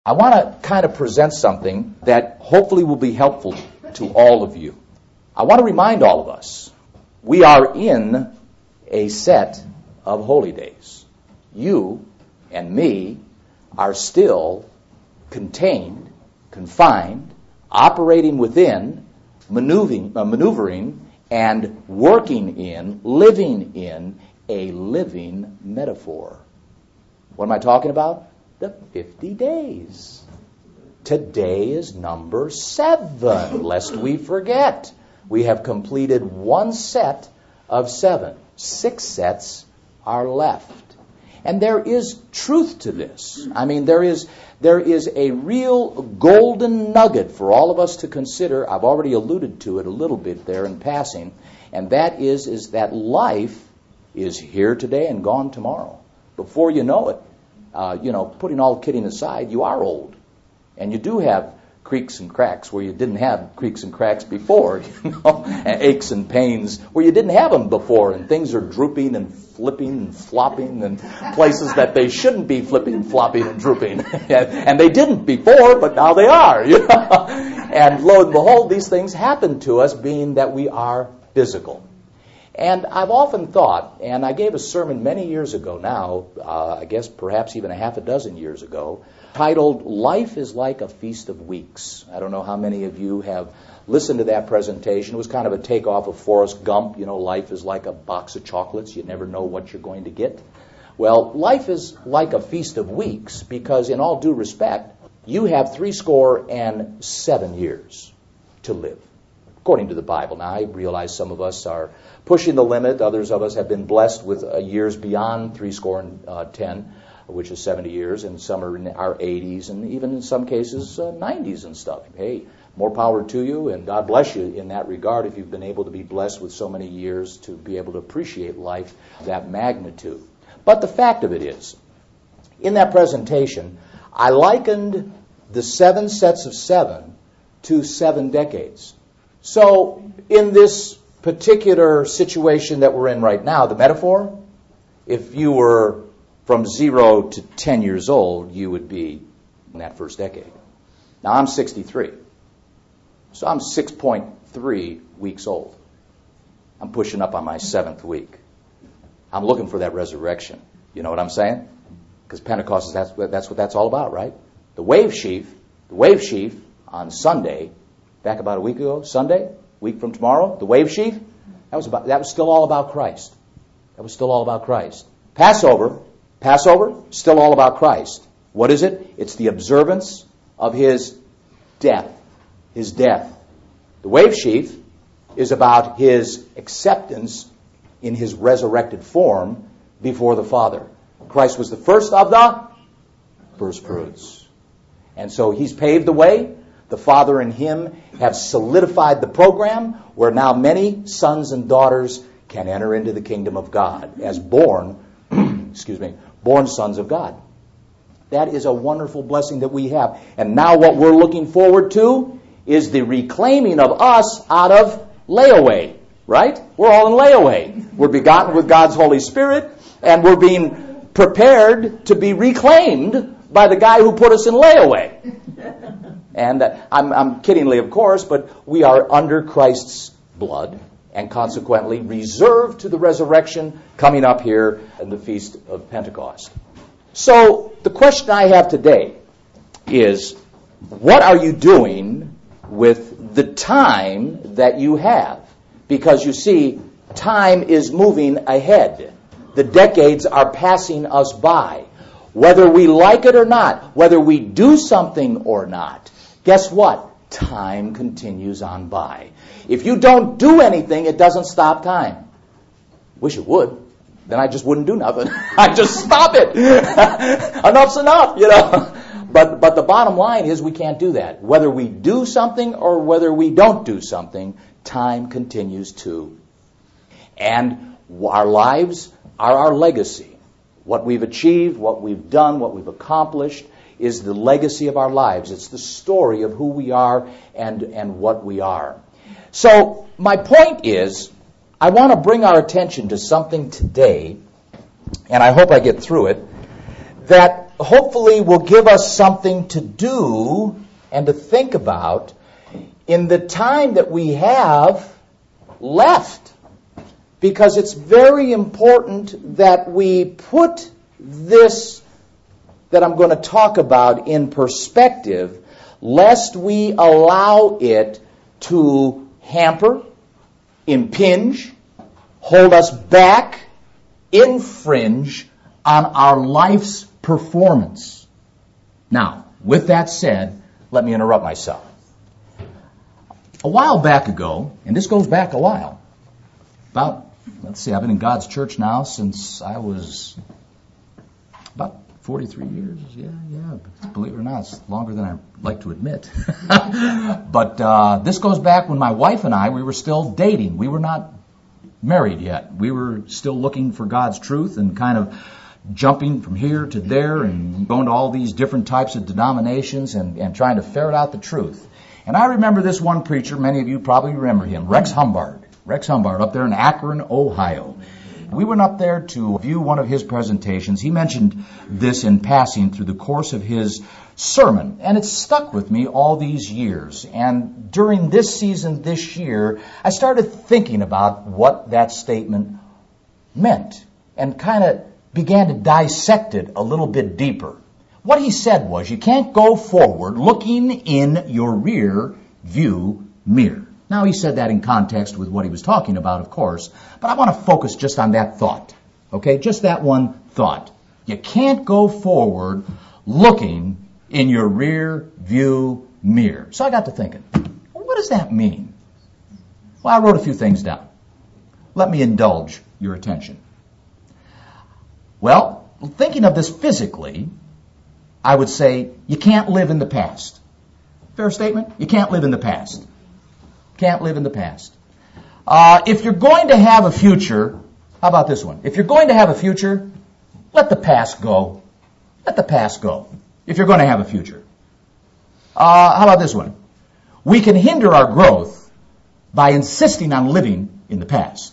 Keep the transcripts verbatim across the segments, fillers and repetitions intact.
I want to kind of present something that hopefully will be helpful to all of you. I want to remind all of us, we are in a set of holy days. You and me are still contained, confined, operating within, maneuvering, uh, maneuvering and working in, living in a living metaphor. What am I talking about? The fifty days. Today is number seven, lest we forget. We have completed one set of seven. Six sets are left. And there is truth to this. I mean, there is there is a real golden nugget for all of us to consider. I've already alluded to it a little bit there in passing. And that is, is that life is here today and gone tomorrow. Before you know it, uh, you know, putting all kidding aside, you are old. And you do have creaks and cracks where you didn't have creaks and cracks before, you know, and aches and pains where you didn't have them before, and things are drooping and flipping and flopping in places that they shouldn't be flipping, flopping, and drooping. And they didn't before, but now they are. You know? And lo and behold, these things happen to us, being that we are physical. And I've often thought, and I gave a sermon many years ago now, uh, I guess perhaps even a half a dozen years ago, titled, Life is Like a Feast of Weeks. I don't know how many of you have listened to that presentation. It was kind of a takeoff of Forrest Gump. You know, life is like a box of chocolates. You never know what you're going to get. Well, life is like a feast of weeks because, in all due respect, you have three score and seven years to live, according to the Bible. Now, I realize some of us are pushing the limit. Others of us have been blessed with uh, years beyond three score and uh, ten, which is seventy years, and some are in our eighties, and even in some cases, uh, nineties and stuff. Hey, more power to you, and God bless you in that regard if you've been able to be blessed with so many years to be able to appreciate life that magnitude. But the fact of it is, in that presentation, I likened the seven sets of seven to seven decades. So, in this particular situation that we're in right now, the metaphor, if you were from zero to ten years old, you would be in that first decade. Now, I'm sixty-three. So I'm six point three weeks old. I'm pushing up on my seventh week. I'm looking for that resurrection. You know what I'm saying? Because Pentecost, is that's, that's what that's all about, right? The wave sheaf, the wave sheaf on Sunday, back about a week ago, Sunday, week from tomorrow, the wave sheaf, that was about, that was still all about Christ. That was still all about Christ. Passover, Passover, still all about Christ. What is it? It's the observance of His death. His death. The wave sheaf is about His acceptance in His resurrected form before the Father. Christ was the first of the first fruits. And so He's paved the way. The Father and Him have solidified the program where now many sons and daughters can enter into the kingdom of God as born, excuse me, born sons of God. That is a wonderful blessing that we have. And now what we're looking forward to is the reclaiming of us out of layaway, right? We're all in layaway. We're begotten with God's Holy Spirit, and we're being prepared to be reclaimed by the guy who put us in layaway. And uh, I'm, I'm kiddingly, of course, but we are under Christ's blood and consequently reserved to the resurrection coming up here in the Feast of Pentecost. So the question I have today is, what are you doing with the time that you have? Because you see, time is moving ahead. The decades are passing us by. Whether we like it or not, whether we do something or not, guess what? Time continues on by. If you don't do anything, it doesn't stop time. Wish it would. Then I just wouldn't do nothing. I'd just stop it. Enough's enough, you know. But but the bottom line is we can't do that. Whether we do something or whether we don't do something, time continues too. And our lives are our legacy. What we've achieved, what we've done, what we've accomplished is the legacy of our lives. It's the story of who we are and, and what we are. So my point is, I want to bring our attention to something today, and I hope I get through it, that hopefully will give us something to do and to think about in the time that we have left. Because it's very important that we put this that I'm going to talk about in perspective, lest we allow it to hamper, impinge, hold us back, infringe on our life's performance. Now, with that said, let me interrupt myself. A while back ago, and this goes back a while, about, let's see, I've been in God's church now since I was about forty-three years. Yeah, yeah. Believe it or not, it's longer than I like to admit. But uh, this goes back when my wife and I, we were still dating. We were not married yet. We were still looking for God's truth and kind of jumping from here to there and going to all these different types of denominations and, and trying to ferret out the truth. And I remember this one preacher, many of you probably remember him, Rex Humbard. Rex Humbard up there in Akron, Ohio. We went up there to view one of his presentations. He mentioned this in passing through the course of his sermon, and it's stuck with me all these years. And during this season, this year, I started thinking about what that statement meant and kind of began to dissect it a little bit deeper. What he said was, you can't go forward looking in your rear view mirror. Now, he said that in context with what he was talking about, of course, but I want to focus just on that thought, okay? Just that one thought. You can't go forward looking in your rear view mirror. So I got to thinking, well, what does that mean? Well, I wrote a few things down. Let me indulge your attention. Well, thinking of this physically, I would say you can't live in the past. Fair statement? You can't live in the past. Can't live in the past. Uh, if you're going to have a future, how about this one? If you're going to have a future, let the past go. Let the past go. If you're going to have a future. Uh, how about this one? We can hinder our growth by insisting on living in the past.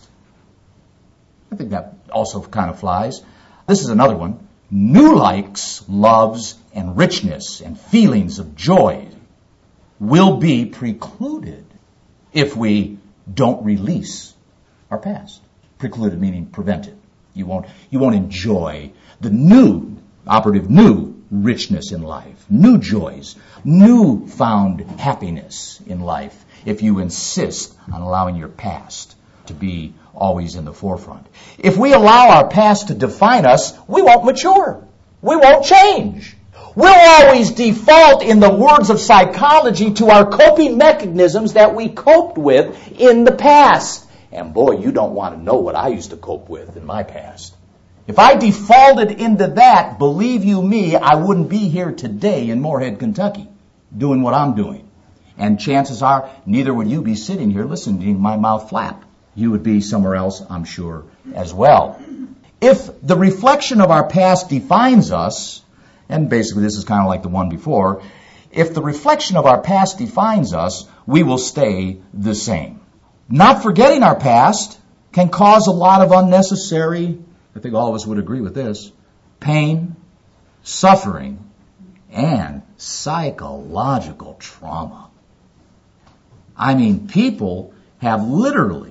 I think that also kind of flies. This is another one. New likes, loves, and richness and feelings of joy will be precluded if we don't release our past. Precluded meaning prevented. You won't, you won't enjoy the new, operative new richness in life, new joys, new found happiness in life if you insist on allowing your past to be always in the forefront. If we allow our past to define us, we won't mature. We won't change. We'll always default, in the words of psychology, to our coping mechanisms that we coped with in the past. And boy, you don't want to know what I used to cope with in my past. If I defaulted into that, believe you me, I wouldn't be here today in Moorhead, Kentucky, doing what I'm doing. And chances are, neither would you be sitting here listening to my mouth flap. You would be somewhere else, I'm sure, as well. If the reflection of our past defines us, and basically this is kind of like the one before, if the reflection of our past defines us, we will stay the same. Not forgetting our past can cause a lot of unnecessary, I think all of us would agree with this, pain, suffering, and psychological trauma. I mean, people have literally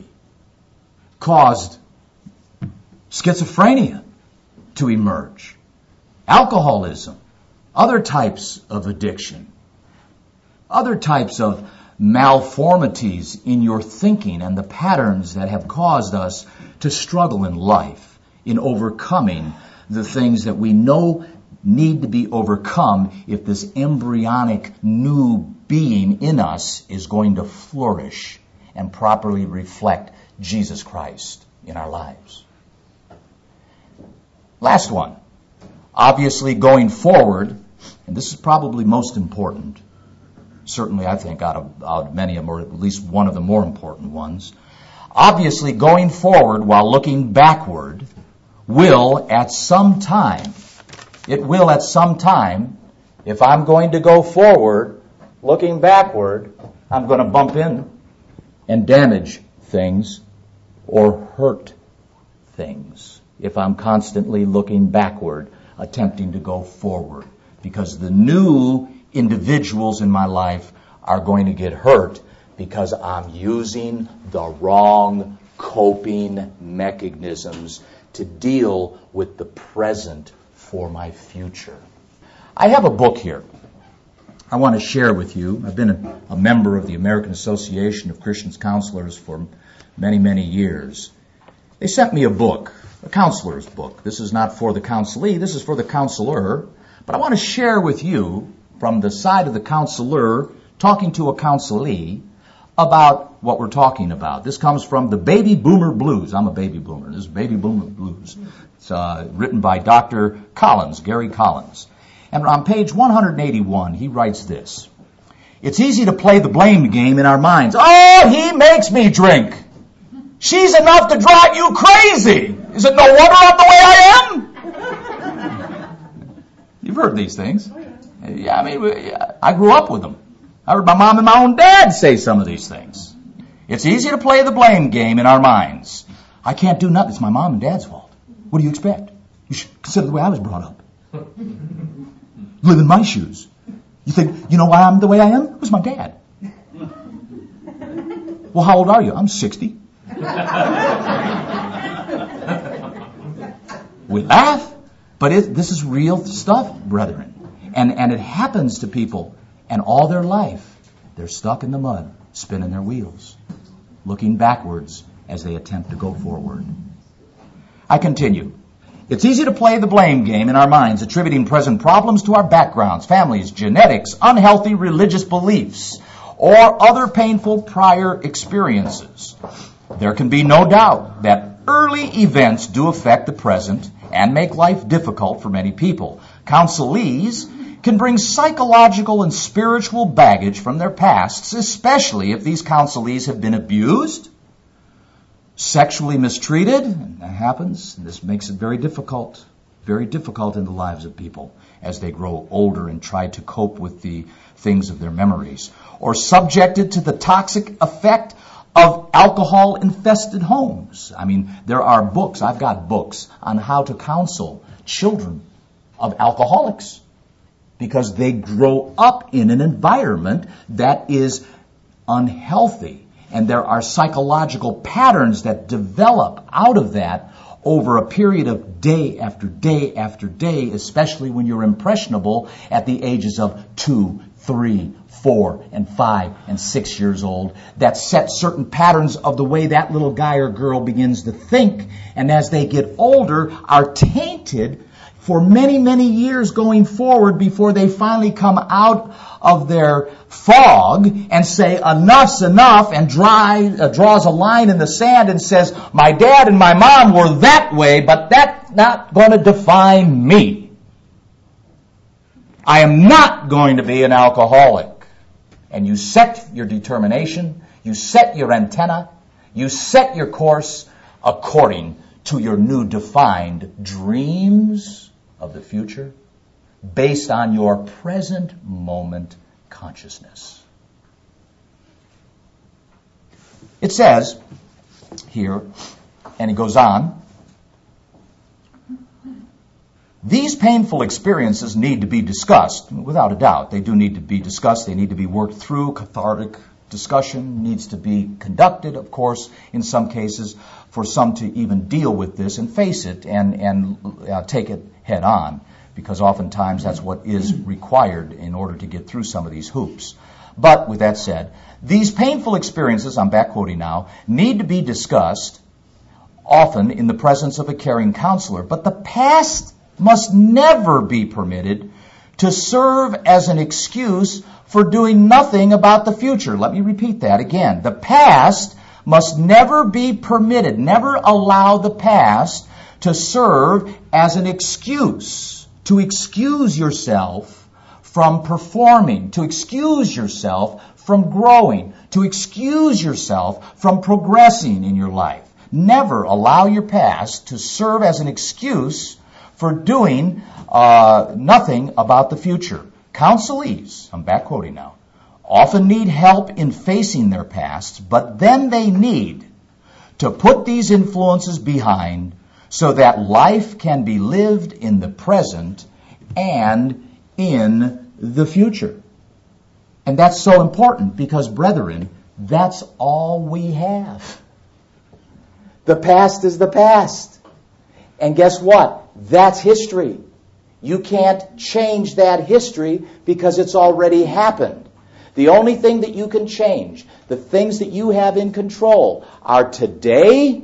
caused schizophrenia to emerge, alcoholism, other types of addiction, other types of malformities in your thinking and the patterns that have caused us to struggle in life in overcoming the things that we know need to be overcome if this embryonic new being in us is going to flourish and properly reflect Jesus Christ in our lives. Last one. Obviously, going forward, and this is probably most important, certainly I think out of, out of many of them, or at least one of the more important ones, obviously going forward while looking backward will at some time, it will at some time, if I'm going to go forward looking backward, I'm going to bump in and damage things or hurt things. If I'm constantly looking backward attempting to go forward, because the new individuals in my life are going to get hurt because I'm using the wrong coping mechanisms to deal with the present for my future. I have a book here I want to share with you. I've been a, a member of the American Association of Christian Counselors for many, many years. They sent me a book, a counselor's book. This is not for the counselee, this is for the counselor. But I want to share with you, from the side of the counselor talking to a counselee, about what we're talking about. This comes from the Baby Boomer Blues. I'm a baby boomer. This is Baby Boomer Blues. It's uh, written by Doctor Collins, Gary Collins. And on page one eighty-one, he writes this: "It's easy to play the blame game in our minds. Oh, he makes me drink. She's enough to drive you crazy. Is it no wonder I'm the way I am?" You've heard these things. Yeah, I mean, I grew up with them. I heard my mom and my own dad say some of these things. It's easy to play the blame game in our minds. I can't do nothing. It's my mom and dad's fault. What do you expect? You should consider the way I was brought up. Live in my shoes. You think, you know why I'm the way I am? It was my dad. Well, how old are you? I'm sixty. We laugh, but it, this is real stuff, brethren. And, and it happens to people. And all their life, they're stuck in the mud, spinning their wheels, looking backwards as they attempt to go forward. I continue. It's easy to play the blame game in our minds, attributing present problems to our backgrounds, families, genetics, unhealthy religious beliefs, or other painful prior experiences. There can be no doubt that early events do affect the present and make life difficult for many people. Counselees can bring psychological and spiritual baggage from their pasts, especially if these counselees have been abused, sexually mistreated, and that happens. And this makes it very difficult, very difficult in the lives of people as they grow older and try to cope with the things of their memories, or subjected to the toxic effect of alcohol-infested homes. I mean, there are books, I've got books on how to counsel children of alcoholics, because they grow up in an environment that is unhealthy. And there are psychological patterns that develop out of that over a period of day after day after day, especially when you're impressionable at the ages of two, three, four, and five, and six years old, that set certain patterns of the way that little guy or girl begins to think, and as they get older, are tainted for many, many years going forward before they finally come out of their fog and say, enough's enough, and dry, uh, draws a line in the sand and says, my dad and my mom were that way, but that's not going to define me. I am not going to be an alcoholic. And you set your determination, you set your antenna, you set your course according to your new defined dreams of the future, based on your present moment consciousness. It says here, and it goes on, these painful experiences need to be discussed. Without a doubt, they do need to be discussed. They need to be worked through. Cathartic discussion needs to be conducted, of course, in some cases, for some to even deal with this and face it and, and uh, take it head on, because oftentimes that's what is required in order to get through some of these hoops. But with that said, these painful experiences, I'm back quoting now, need to be discussed often in the presence of a caring counselor. But the past must never be permitted to serve as an excuse for doing nothing about the future. Let me repeat that again. The past must never be permitted, never allow the past to serve as an excuse, to excuse yourself from performing, to excuse yourself from growing, to excuse yourself from progressing in your life. Never allow your past to serve as an excuse for doing uh, nothing about the future. Counselees, I'm back quoting now, often need help in facing their past, but then they need to put these influences behind so that life can be lived in the present and in the future. And that's so important because, brethren, that's all we have. The past is the past. And guess what? That's history. You can't change that history because it's already happened. The only thing that you can change, the things that you have in control, are today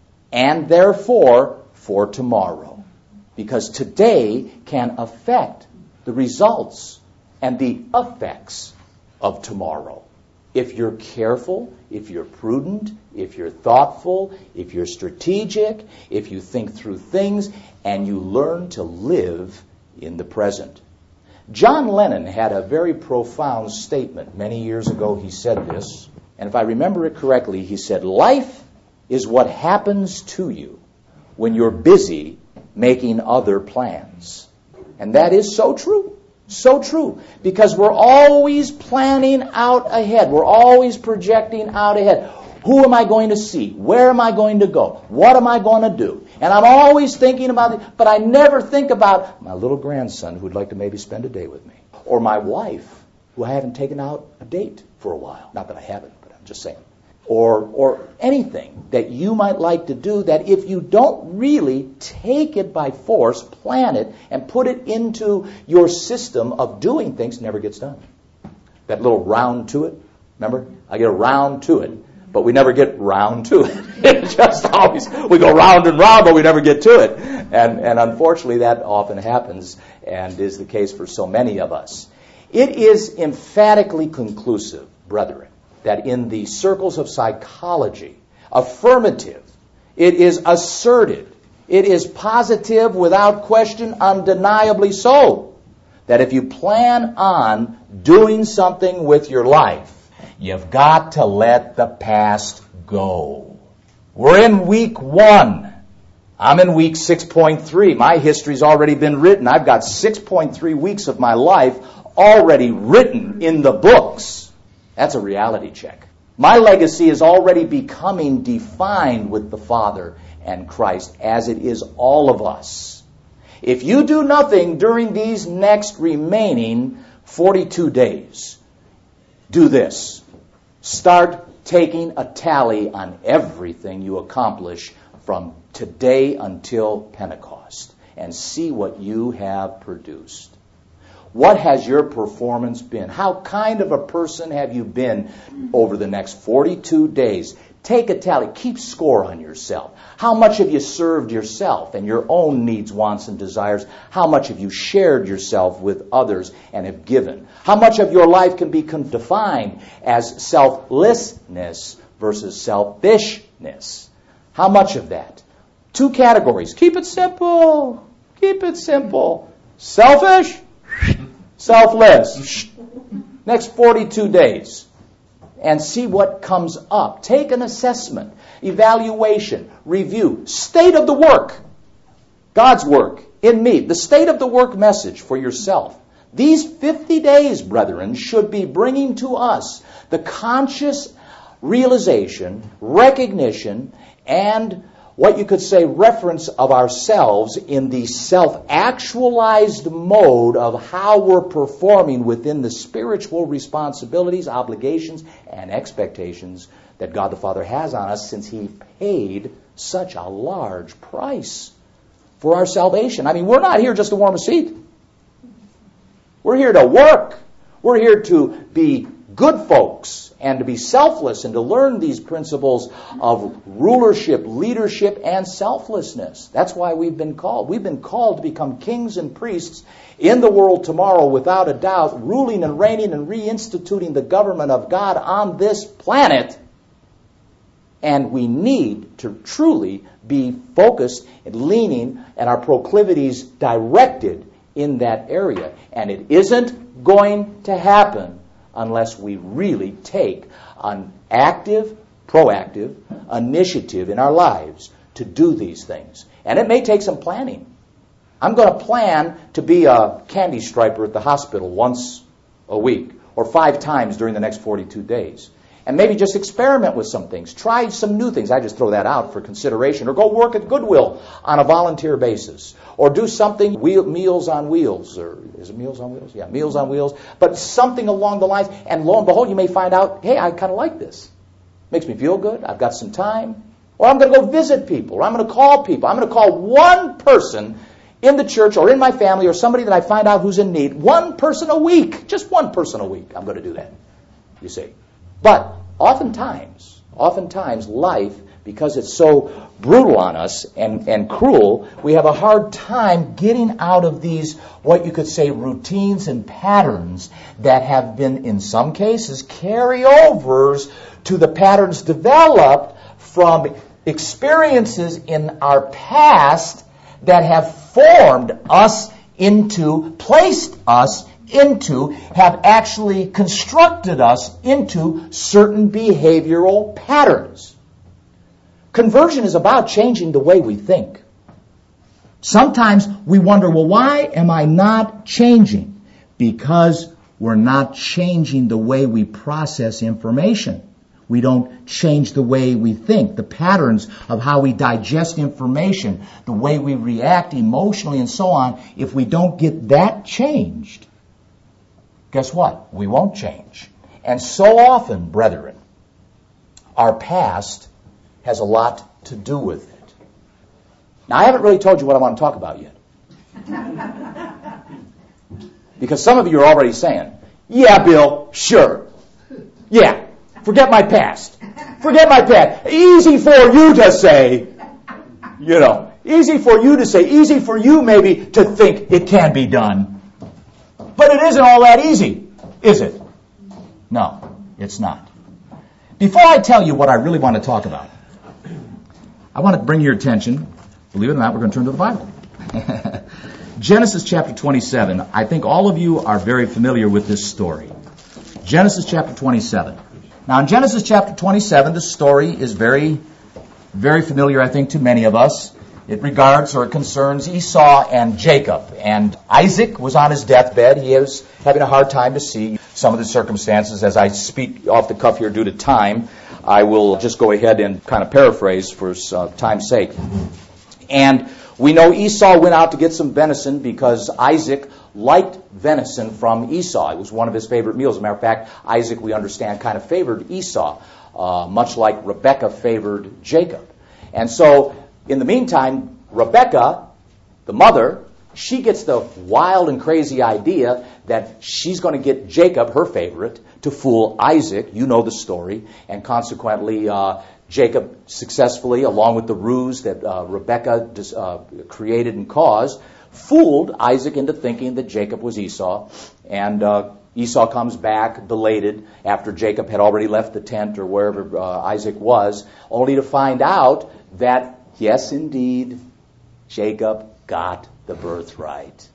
and therefore for tomorrow. Because today can affect the results and the effects of tomorrow. If you're careful, if you're prudent, if you're thoughtful, if you're strategic, if you think through things, and you learn to live in the present. John Lennon had a very profound statement. Many years ago he said this, and if I remember it correctly, he said, "Life is what happens to you when you're busy making other plans." And that is so true. So true. Because we're always planning out ahead. We're always projecting out ahead. Who am I going to see? Where am I going to go? What am I going to do? And I'm always thinking about it, but I never think about my little grandson who'd like to maybe spend a day with me. Or my wife who I haven't taken out a date for a while. Not that I haven't, but I'm just saying. Or or anything that you might like to do that if you don't really take it by force, plan it, and put it into your system of doing things, never gets done. That little round to it, remember? I get a round to it, but we never get round to it. It just always, we go round and round, but we never get to it. And, and unfortunately that often happens and is the case for so many of us. It is emphatically conclusive, brethren, that in the circles of psychology, affirmative, it is asserted, it is positive without question, undeniably so, that if you plan on doing something with your life, you've got to let the past go. We're in week one. I'm in week six point three. My history's already been written. I've got six point three weeks of my life already written in the books. That's a reality check. My legacy is already becoming defined with the Father and Christ, as it is all of us. If you do nothing during these next remaining forty-two days, do this. Start taking a tally on everything you accomplish from today until Pentecost and see what you have produced. What has your performance been? How kind of a person have you been over the next forty-two days? Take a tally. Keep score on yourself. How much have you served yourself and your own needs, wants, and desires? How much have you shared yourself with others and have given? How much of your life can be defined as selflessness versus selfishness? How much of that? Two categories. Keep it simple. Keep it simple. Selfish, selfless. Next forty-two days. And see what comes up. Take an assessment, evaluation, review, state of the work. God's work in me. The state of the work message for yourself. These fifty days, brethren, should be bringing to us the conscious realization, recognition, and what you could say reference of ourselves in the self-actualized mode of how we're performing within the spiritual responsibilities, obligations, and expectations that God the Father has on us, since He paid such a large price for our salvation. I mean, we're not here just to warm a seat. We're here to work. We're here to be good folks and to be selfless and to learn these principles of rulership, leadership, and selflessness. That's why we've been called. We've been called to become kings and priests in the world tomorrow, without a doubt, ruling and reigning and reinstituting the government of God on this planet. And we need to truly be focused and leaning and our proclivities directed in that area. And it isn't going to happen unless we really take an active, proactive initiative in our lives to do these things. And it may take some planning. I'm going to plan to be a candy striper at the hospital once a week or five times during the next forty-two days. And maybe just experiment with some things. Try some new things. I just throw that out for consideration. Or go work at Goodwill on a volunteer basis. Or do something, wheel, Meals on Wheels. Or is it Meals on Wheels? Yeah, Meals on Wheels. But something along the lines. And lo and behold, you may find out, hey, I kind of like this. Makes me feel good. I've got some time. Or I'm going to go visit people. Or I'm going to call people. I'm going to call one person in the church or in my family or somebody that I find out who's in need. One person a week. Just one person a week. I'm going to do that. You see. But oftentimes, oftentimes life, because it's so brutal on us and, and cruel, we have a hard time getting out of these, what you could say, routines and patterns that have been, in some cases, carryovers to the patterns developed from experiences in our past that have formed us into, placed us into, have actually constructed us into certain behavioral patterns. Conversion is about changing the way we think. Sometimes we wonder, well, why am I not changing? Because we're not changing the way we process information. We don't change the way we think, the patterns of how we digest information, the way we react emotionally and so on. If we don't get that changed, guess what? We won't change. And so often, brethren, our past has a lot to do with it. Now, I haven't really told you what I want to talk about yet. Because some of you are already saying, yeah, Bill, sure. Yeah. Forget my past. Forget my past. Easy for you to say, you know, easy for you to say, easy for you maybe to think it can be done. But it isn't all that easy, is it? No, it's not. Before I tell you what I really want to talk about, I want to bring your attention, believe it or not, we're going to turn to the Bible. Genesis chapter twenty-seven. I think all of you are very familiar with this story. Genesis chapter twenty-seven. Now, in Genesis chapter twenty-seven, the story is very, very familiar, I think, to many of us. It regards or it concerns Esau and Jacob. And Isaac was on his deathbed. He was having a hard time to see some of the circumstances. As I speak off the cuff here due to time, I will just go ahead and kind of paraphrase for uh, time's sake. And we know Esau went out to get some venison because Isaac liked venison from Esau. It was one of his favorite meals. As a matter of fact, Isaac, we understand, kind of favored Esau, uh, much like Rebekah favored Jacob. And so, in the meantime, Rebekah, the mother, she gets the wild and crazy idea that she's going to get Jacob, her favorite, to fool Isaac. You know the story. And consequently, uh, Jacob successfully, along with the ruse that uh, Rebekah uh, created and caused, fooled Isaac into thinking that Jacob was Esau. And uh, Esau comes back belated after Jacob had already left the tent or wherever uh, Isaac was, only to find out that, yes, indeed, Jacob got the birthright.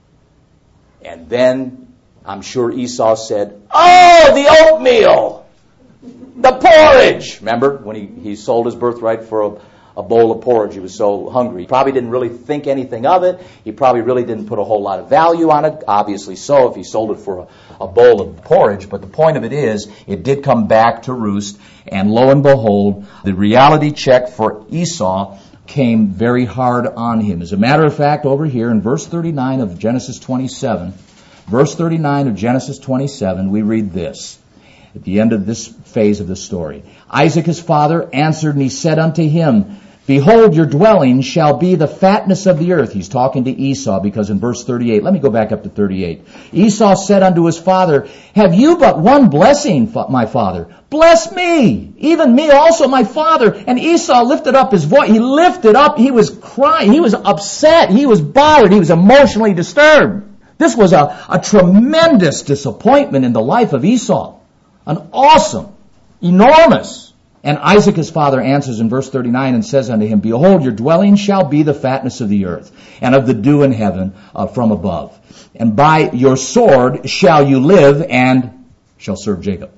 And then I'm sure Esau said, oh, the oatmeal! The porridge! Remember when he, he sold his birthright for a, a bowl of porridge? He was so hungry. He probably didn't really think anything of it. He probably really didn't put a whole lot of value on it. Obviously so if he sold it for a, a bowl of porridge. But the point of it is, it did come back to roost. And lo and behold, the reality check for Esau came very hard on him. As a matter of fact, over here in verse thirty-nine of Genesis twenty-seven, verse thirty-nine of Genesis twenty-seven, we read this. At the end of this phase of the story. Isaac his father answered, and he said unto him, behold, your dwelling shall be the fatness of the earth. He's talking to Esau, because in verse thirty-eight, let me go back up to thirty-eight. Esau said unto his father, have you but one blessing, my father? Bless me, even me also, my father. And Esau lifted up his voice. He lifted up, he was crying, he was upset, he was bothered, he was emotionally disturbed. This was a, a tremendous disappointment in the life of Esau. An awesome, enormous. And Isaac his father answers in verse thirty-nine and says unto him, behold, your dwelling shall be the fatness of the earth, and of the dew in heaven uh, from above. And by your sword shall you live, and shall serve Jacob.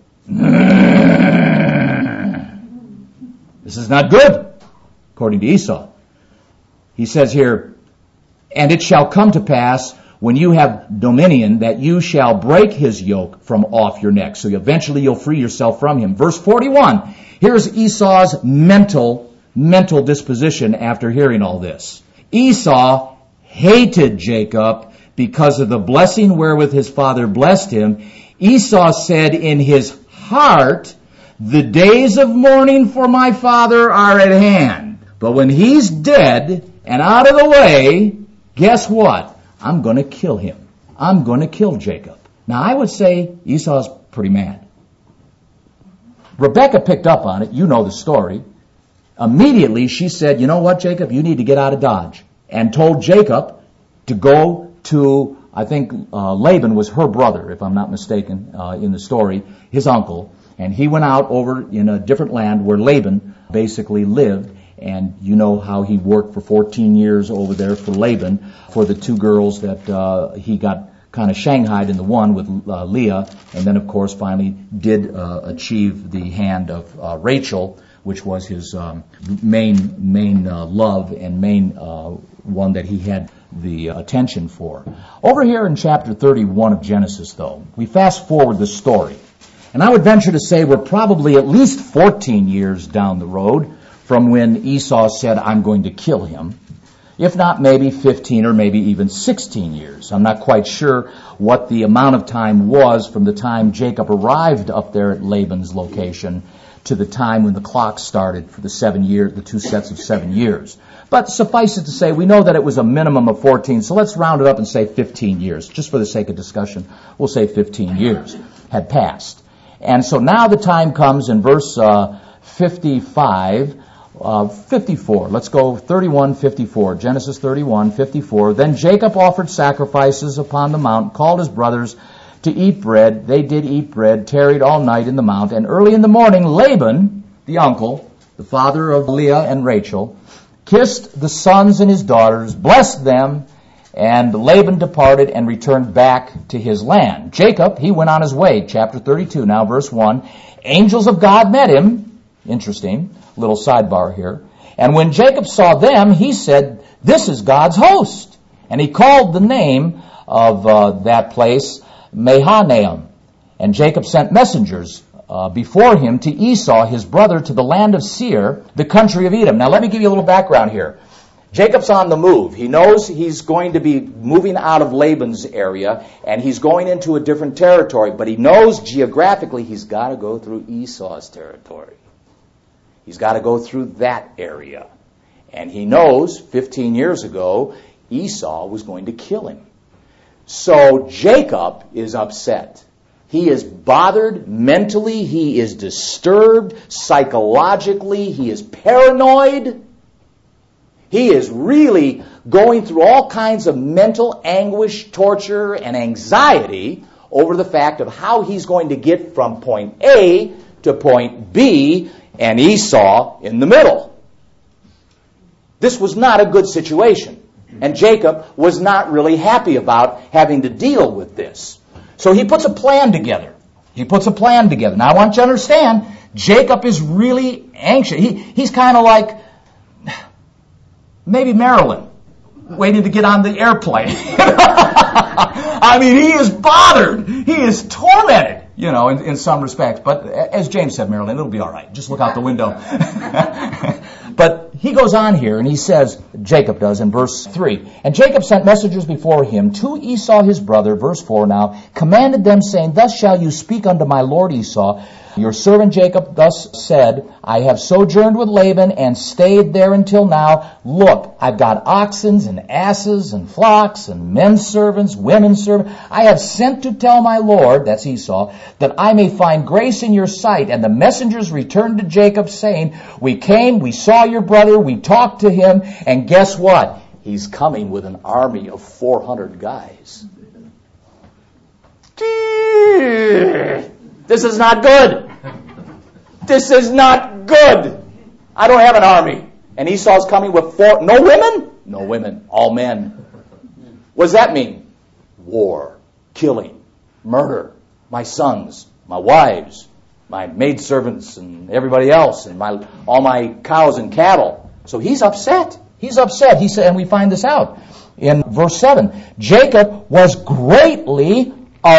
This is not good, according to Esau. He says here, and it shall come to pass, when you have dominion, that you shall break his yoke from off your neck. So eventually you'll free yourself from him. Verse forty-one, here's Esau's mental, mental disposition after hearing all this. Esau hated Jacob because of the blessing wherewith his father blessed him. Esau said in his heart, the days of mourning for my father are at hand. But when he's dead and out of the way, guess what? I'm going to kill him. I'm going to kill Jacob. Now, I would say Esau's pretty mad. Rebekah picked up on it. You know the story. Immediately, she said, you know what, Jacob? You need to get out of Dodge. And told Jacob to go to, I think uh, Laban was her brother, if I'm not mistaken, uh, in the story, his uncle. And he went out over in a different land where Laban basically lived. And you know how he worked for fourteen years over there for Laban, for the two girls that uh, he got kind of shanghaied in the one with uh, Leah, and then of course finally did uh, achieve the hand of uh, Rachel, which was his um, main main uh, love and main uh, one that he had the attention for. Over here in chapter thirty-one of Genesis, though, we fast forward the story. And I would venture to say we're probably at least fourteen years down the road from when Esau said, I'm going to kill him. If not, maybe fifteen or maybe even sixteen years. I'm not quite sure what the amount of time was from the time Jacob arrived up there at Laban's location to the time when the clock started for the seven years, the two sets of seven years. But suffice it to say, we know that it was a minimum of fourteen, so let's round it up and say fifteen years. Just for the sake of discussion, we'll say fifteen years had passed. And so now the time comes in verse uh, fifty-five, uh, fifty-four. Let's go thirty-one, fifty-four. Genesis thirty-one, fifty-four. Then Jacob offered sacrifices upon the mount, called his brothers to eat bread. They did eat bread, tarried all night in the mount. And early in the morning, Laban, the uncle, the father of Leah and Rachel, kissed the sons and his daughters, blessed them, and Laban departed and returned back to his land. Jacob, he went on his way. Chapter thirty-two, now verse one. Angels of God met him. Interesting, little sidebar here. And when Jacob saw them, he said, this is God's host. And he called the name of uh, that place Mahanaim. And Jacob sent messengers uh, before him to Esau, his brother, to the land of Seir, the country of Edom. Now let me give you a little background here. Jacob's on the move. He knows he's going to be moving out of Laban's area, and he's going into a different territory, but he knows geographically he's got to go through Esau's territory. He's got to go through that area. And he knows fifteen years ago Esau was going to kill him. So Jacob is upset. He is bothered mentally. He is disturbed psychologically. He is paranoid. He is really going through all kinds of mental anguish, torture, and anxiety over the fact of how he's going to get from point A to point B, and Esau in the middle. This was not a good situation, and Jacob was not really happy about having to deal with this. So he puts a plan together. He puts a plan together. Now I want you to understand, Jacob is really anxious. He, he's kind of like maybe Marilyn, waiting to get on the airplane. I mean, he is bothered. He is tormented, you know, in, in some respects. But as James said, Marilyn, it'll be all right. Just look out the window. But he goes on here, and he says, Jacob does, in verse three, and Jacob sent messengers before him to Esau his brother, verse four now, commanded them, saying, thus shall you speak unto my lord Esau. Your servant Jacob thus said, I have sojourned with Laban and stayed there until now. Look, I've got oxen and asses and flocks and men servants, women servants. I have sent to tell my lord, that's Esau, that I may find grace in your sight. And the messengers returned to Jacob, saying, we came, we saw your brother, we talked to him, and guess what? He's coming with an army of four hundred guys. This is not good. This is not good. I don't have an army. And Esau's coming with four, no women? No women, all men. What does that mean? War, killing, murder, my sons, my wives, my maidservants and everybody else, and my all my cows and cattle. So he's upset. He's upset. He said, and we find this out. in verse seven. Jacob was greatly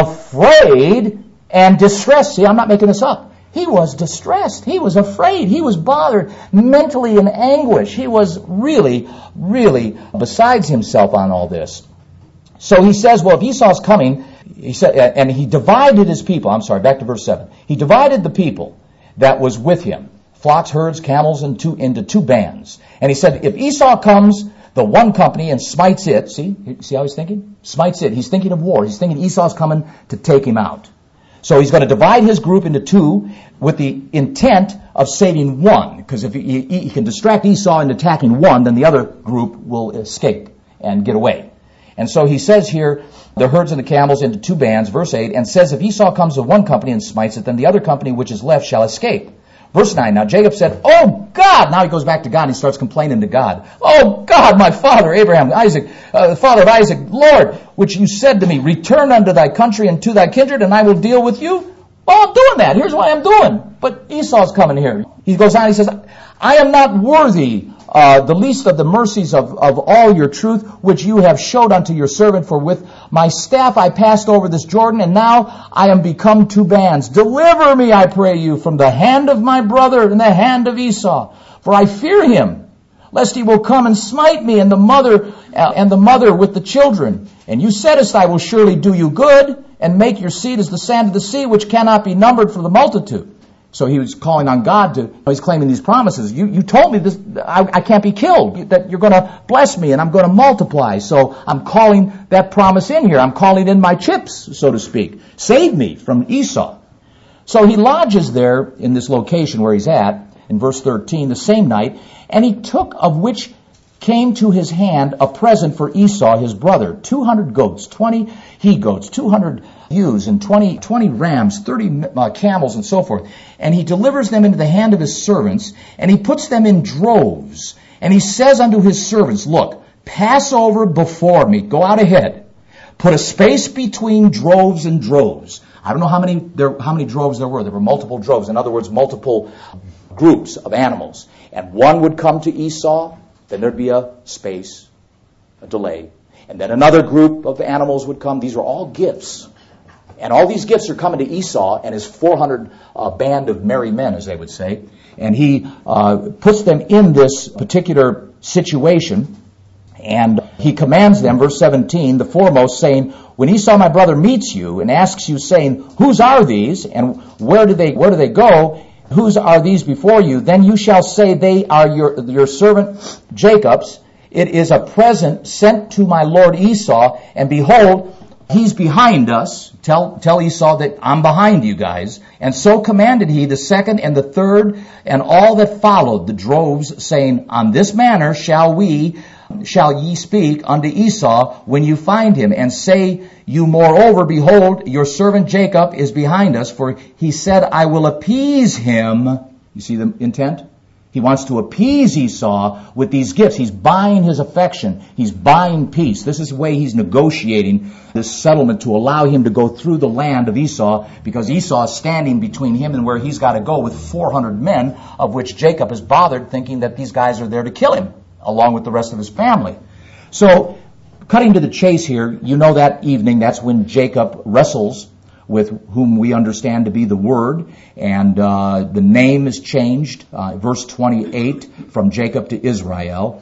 afraid and distressed. See, I'm not making this up. He was distressed. He was afraid. He was bothered, mentally in anguish. He was really, really besides himself on all this. So he says, well, if Esau's coming, he said, and he divided his people. I'm sorry, back to verse seven. He divided the people that was with him, flocks, herds, camels, and two, into two bands. And he said, if Esau comes, the one company, and smites it, see, see how he's thinking? Smites it. He's thinking of war. He's thinking Esau's coming to take him out. So he's going to divide his group into two with the intent of saving one. Because if he, he can distract Esau into attacking one, then the other group will escape and get away. And so he says here, the herds and the camels into two bands, verse eight, and says, if Esau comes with one company and smites it, then the other company which is left shall escape. Verse nine, now Jacob said, oh God, now he goes back to God and he starts complaining to God. Oh God, my father, Abraham, Isaac, uh, the father of Isaac, Lord, which you said to me, return unto thy country and to thy kindred, and I will deal with you. Well, I'm doing that. Here's what I'm doing. But Esau's coming here. He goes on, he says, I am not worthy uh, the least of the mercies of, of all your truth, which you have showed unto your servant, for with my staff I passed over this Jordan, and now I am become two bands. Deliver me, I pray you, from the hand of my brother and the hand of Esau, for I fear him, lest he will come and smite me and the mother uh, and the mother with the children. And you saidest, I will surely do you good, and make your seed as the sand of the sea, which cannot be numbered for the multitude. So he was calling on God to, he's claiming these promises. You, you told me this, I, I can't be killed, that you're going to bless me and I'm going to multiply. So I'm calling that promise in here. I'm calling in my chips, so to speak. Save me from Esau. So he lodges there in this location where he's at, in verse thirteen, the same night, and he took of which came to his hand a present for Esau his brother, two hundred goats, twenty he-goats, two hundred ewes, and twenty, twenty rams, thirty uh, camels, and so forth. And he delivers them into the hand of his servants, and he puts them in droves. And he says unto his servants, look, pass over before me, go out ahead, put a space between droves and droves. I don't know how many there, how many droves there were. There were multiple droves. In other words, multiple groups of animals. And one would come to Esau, then there'd be a space, a delay. And then another group of animals would come. These are all gifts. And all these gifts are coming to Esau and his four hundred uh, band of merry men, as they would say. And he uh, puts them in this particular situation. And he commands them, verse seventeen, the foremost, saying, when Esau my brother meets you and asks you, saying, whose are these, and where do they where do they go? Whose are these before you? Then you shall say, they are your your servant Jacob's. It is a present sent to my lord Esau, and behold, he's behind us. Tell tell Esau that I'm behind you guys. And so commanded he the second and the third and all that followed the droves, saying, on this manner shall we shall ye speak unto Esau when you find him, and say you moreover, behold, your servant Jacob is behind us, for he said, I will appease him. You see the intent? He wants to appease Esau with these gifts. He's buying his affection. He's buying peace. This is the way he's negotiating this settlement to allow him to go through the land of Esau, because Esau is standing between him and where he's got to go with four hundred men, of which Jacob is bothered, thinking that these guys are there to kill him, along with the rest of his family. So, cutting to the chase here, you know that evening, that's when Jacob wrestles with whom we understand to be the Word, and uh, the name is changed, uh, verse twenty-eight, from Jacob to Israel,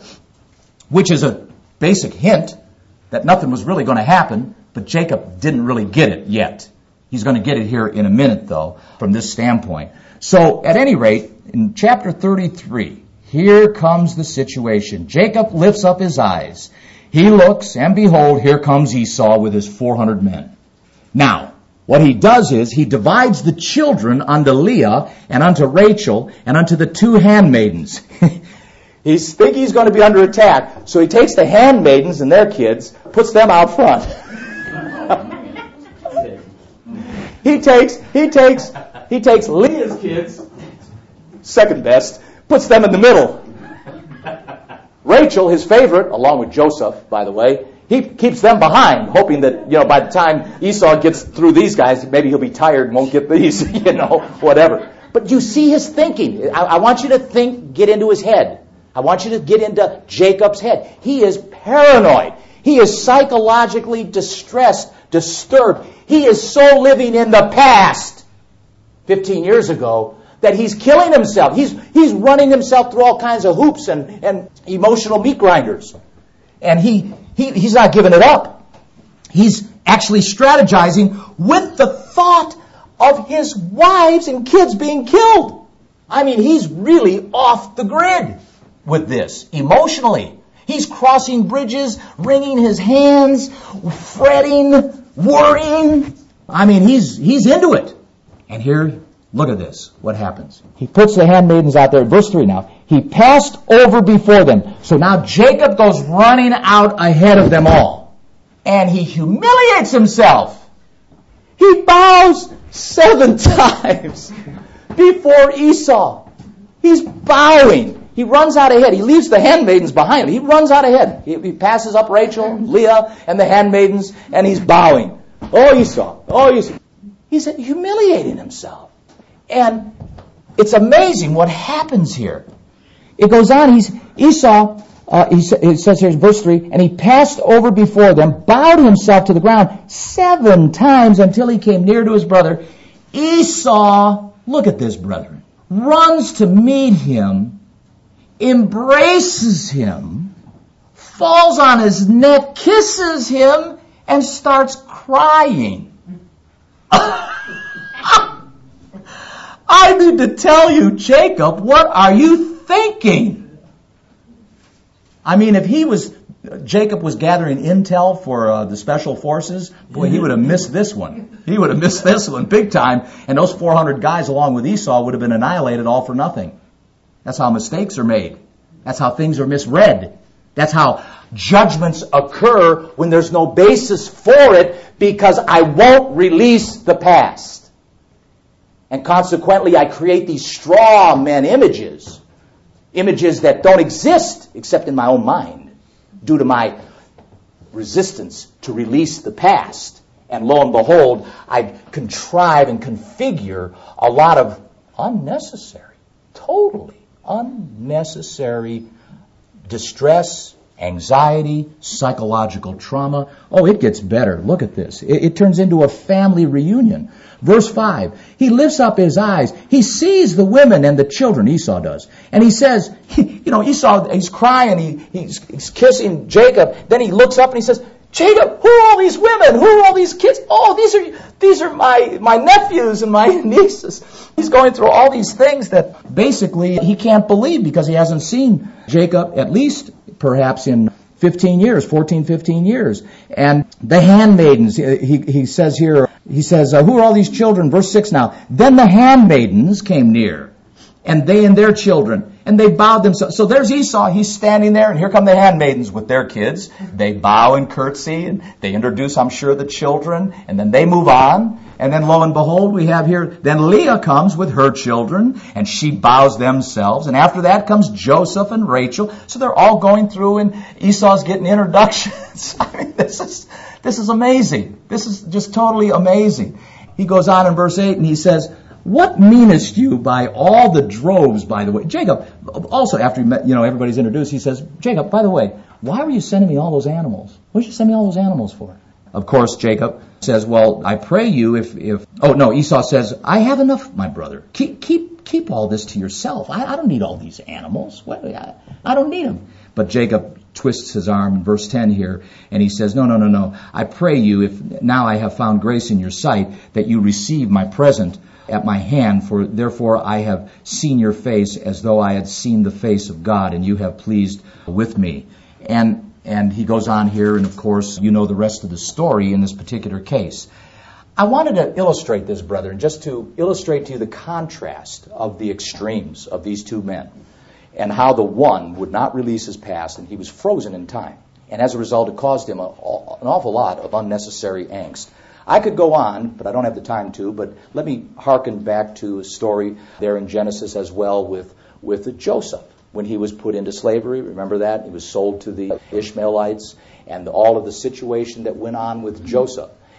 which is a basic hint that nothing was really going to happen, but Jacob didn't really get it yet. He's going to get it here in a minute, though, from this standpoint. So, at any rate, in chapter thirty-three, here comes the situation. Jacob lifts up his eyes. He looks, and behold, here comes Esau with his four hundred men. Now, what he does is he divides the children unto Leah and unto Rachel and unto the two handmaidens. He thinks he's going to be under attack, so he takes the handmaidens and their kids, puts them out front. he takes he takes he takes Leah's kids, second best, puts them in the middle. Rachel, his favorite, along with Joseph, by the way, he keeps them behind, hoping that, you know, by the time Esau gets through these guys, maybe he'll be tired and won't get these, you know, whatever. But you see his thinking. I, I want you to think, get into his head. I want you to get into Jacob's head. He is paranoid. He is psychologically distressed, disturbed. He is so living in the past, fifteen years ago, that he's killing himself. He's, he's running himself through all kinds of hoops and, and emotional meat grinders. And he, he he's not giving it up. He's actually strategizing with the thought of his wives and kids being killed. I mean, he's really off the grid with this, emotionally. He's crossing bridges, wringing his hands, fretting, worrying. I mean, he's he's into it. And here, look at this. What happens? He puts the handmaidens out there. Verse three now. He passed over before them. So now Jacob goes running out ahead of them all. And he humiliates himself. He bows seven times before Esau. He's bowing. He runs out ahead. He leaves the handmaidens behind him. He runs out ahead. He, he passes up Rachel, Leah, and the handmaidens, and he's bowing. Oh, Esau. Oh, Esau. He's humiliating himself. And it's amazing what happens here. It goes on. He's Esau, uh, he, it says here in verse three, and he passed over before them, bowed himself to the ground seven times until he came near to his brother. Esau, look at this, brethren, runs to meet him, embraces him, falls on his neck, kisses him, and starts crying. I need to tell you, Jacob, what are you thinking? I mean, if he was, Jacob was gathering intel for uh, the special forces, boy, he would have missed this one. He would have missed this one big time, and those four hundred guys along with Esau would have been annihilated all for nothing. That's how mistakes are made. That's how things are misread. That's how judgments occur when there's no basis for it, because I won't release the past. And consequently, I create these straw man images, images that don't exist except in my own mind, due to my resistance to release the past. And lo and behold, I contrive and configure a lot of unnecessary, totally unnecessary distress, anxiety, psychological trauma. Oh, it gets better. Look at this. It, it turns into a family reunion. Verse five, he lifts up his eyes. He sees the women and the children, Esau does. And he says, you know, Esau, he's crying, he, he's, he's kissing Jacob. Then he looks up and he says, Jacob, who are all these women? Who are all these kids? Oh, these are these are my, my nephews and my nieces. He's going through all these things that basically he can't believe, because he hasn't seen Jacob at least perhaps in fifteen years, fourteen, fifteen years. And the handmaidens, he, he says here, he says, uh, who are all these children? Verse six now. Then the handmaidens came near, and they and their children, and they bowed themselves. So there's Esau, he's standing there, and here come the handmaidens with their kids. They bow and curtsy, and they introduce, I'm sure, the children, and then they move on. And then lo and behold, we have here, then Leah comes with her children, and she bows themselves. And after that comes Joseph and Rachel. So they're all going through, and Esau's getting introductions. I mean, this is, this is amazing. This is just totally amazing. He goes on in verse eight, and he says, what meanest you by all the droves, by the way? Jacob, also after, you know, everybody's introduced, he says, Jacob, by the way, why were you sending me all those animals? What did you send me all those animals for? Of course, Jacob says, well, I pray you if, if, oh no, Esau says, I have enough, my brother. Keep, keep, keep all this to yourself. I, I don't need all these animals. What, I, I don't need them. But Jacob twists his arm in verse ten here, and he says, no, no, no, no. I pray you, if now I have found grace in your sight, that you receive my present at my hand, for therefore I have seen your face as though I had seen the face of God, and you have pleased with me. And And he goes on here, and of course, you know the rest of the story in this particular case. I wanted to illustrate this, brethren, just to illustrate to you the contrast of the extremes of these two men, and how the one would not release his past, and he was frozen in time. And as a result, it caused him a, an awful lot of unnecessary angst. I could go on, but I don't have the time to, but let me hearken back to a story there in Genesis as well with, with Joseph. When he was put into slavery, remember that? He was sold to the Ishmaelites, and all of the situation that went on with Joseph.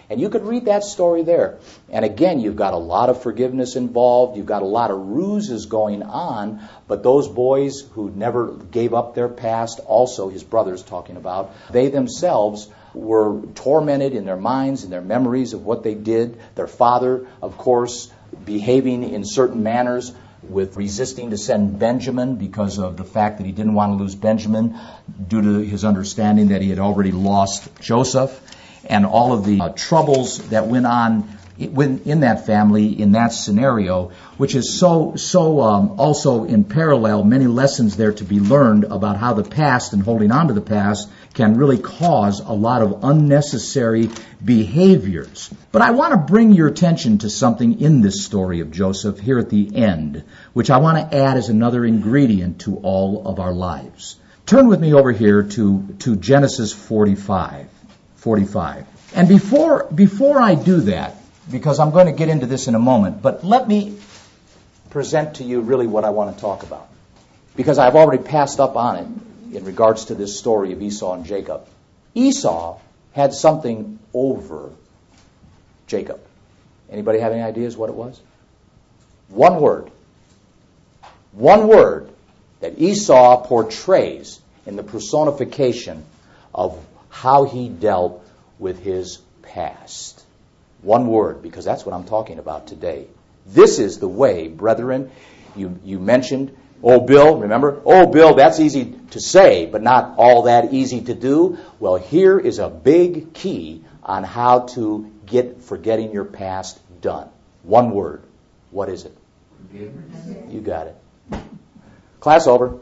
And you could read that story there. And again, you've got a lot of forgiveness involved. You've got a lot of ruses going on. But those boys who never gave up their past, also his brothers talking about, they themselves were tormented in their minds, in their memories of what they did. Their father, of course, behaving in certain manners, with resisting to send Benjamin because of the fact that he didn't want to lose Benjamin due to his understanding that he had already lost Joseph, and all of the uh, troubles that went on in that family, in that scenario, which is so, so um, also in parallel, many lessons there to be learned about how the past and holding on to the past can really cause a lot of unnecessary behaviors. But I want to bring your attention to something in this story of Joseph here at the end, which I want to add as another ingredient to all of our lives. Turn with me over here to, to Genesis forty-five. forty-five. And before, before I do that, because I'm going to get into this in a moment, but let me present to you really what I want to talk about. Because I've already passed up on it in regards to this story of Esau and Jacob. Esau had something over Jacob. Anybody have any ideas what it was? One word. One word that Esau portrays in the personification of how he dealt with his past. One word, because that's what I'm talking about today. This is the way, brethren, you, you mentioned, oh, Bill, remember? Oh, Bill, that's easy to say, but not all that easy to do. Well, here is a big key on how to get forgetting your past done. One word. What is it? Forgiveness. You got it. Class over.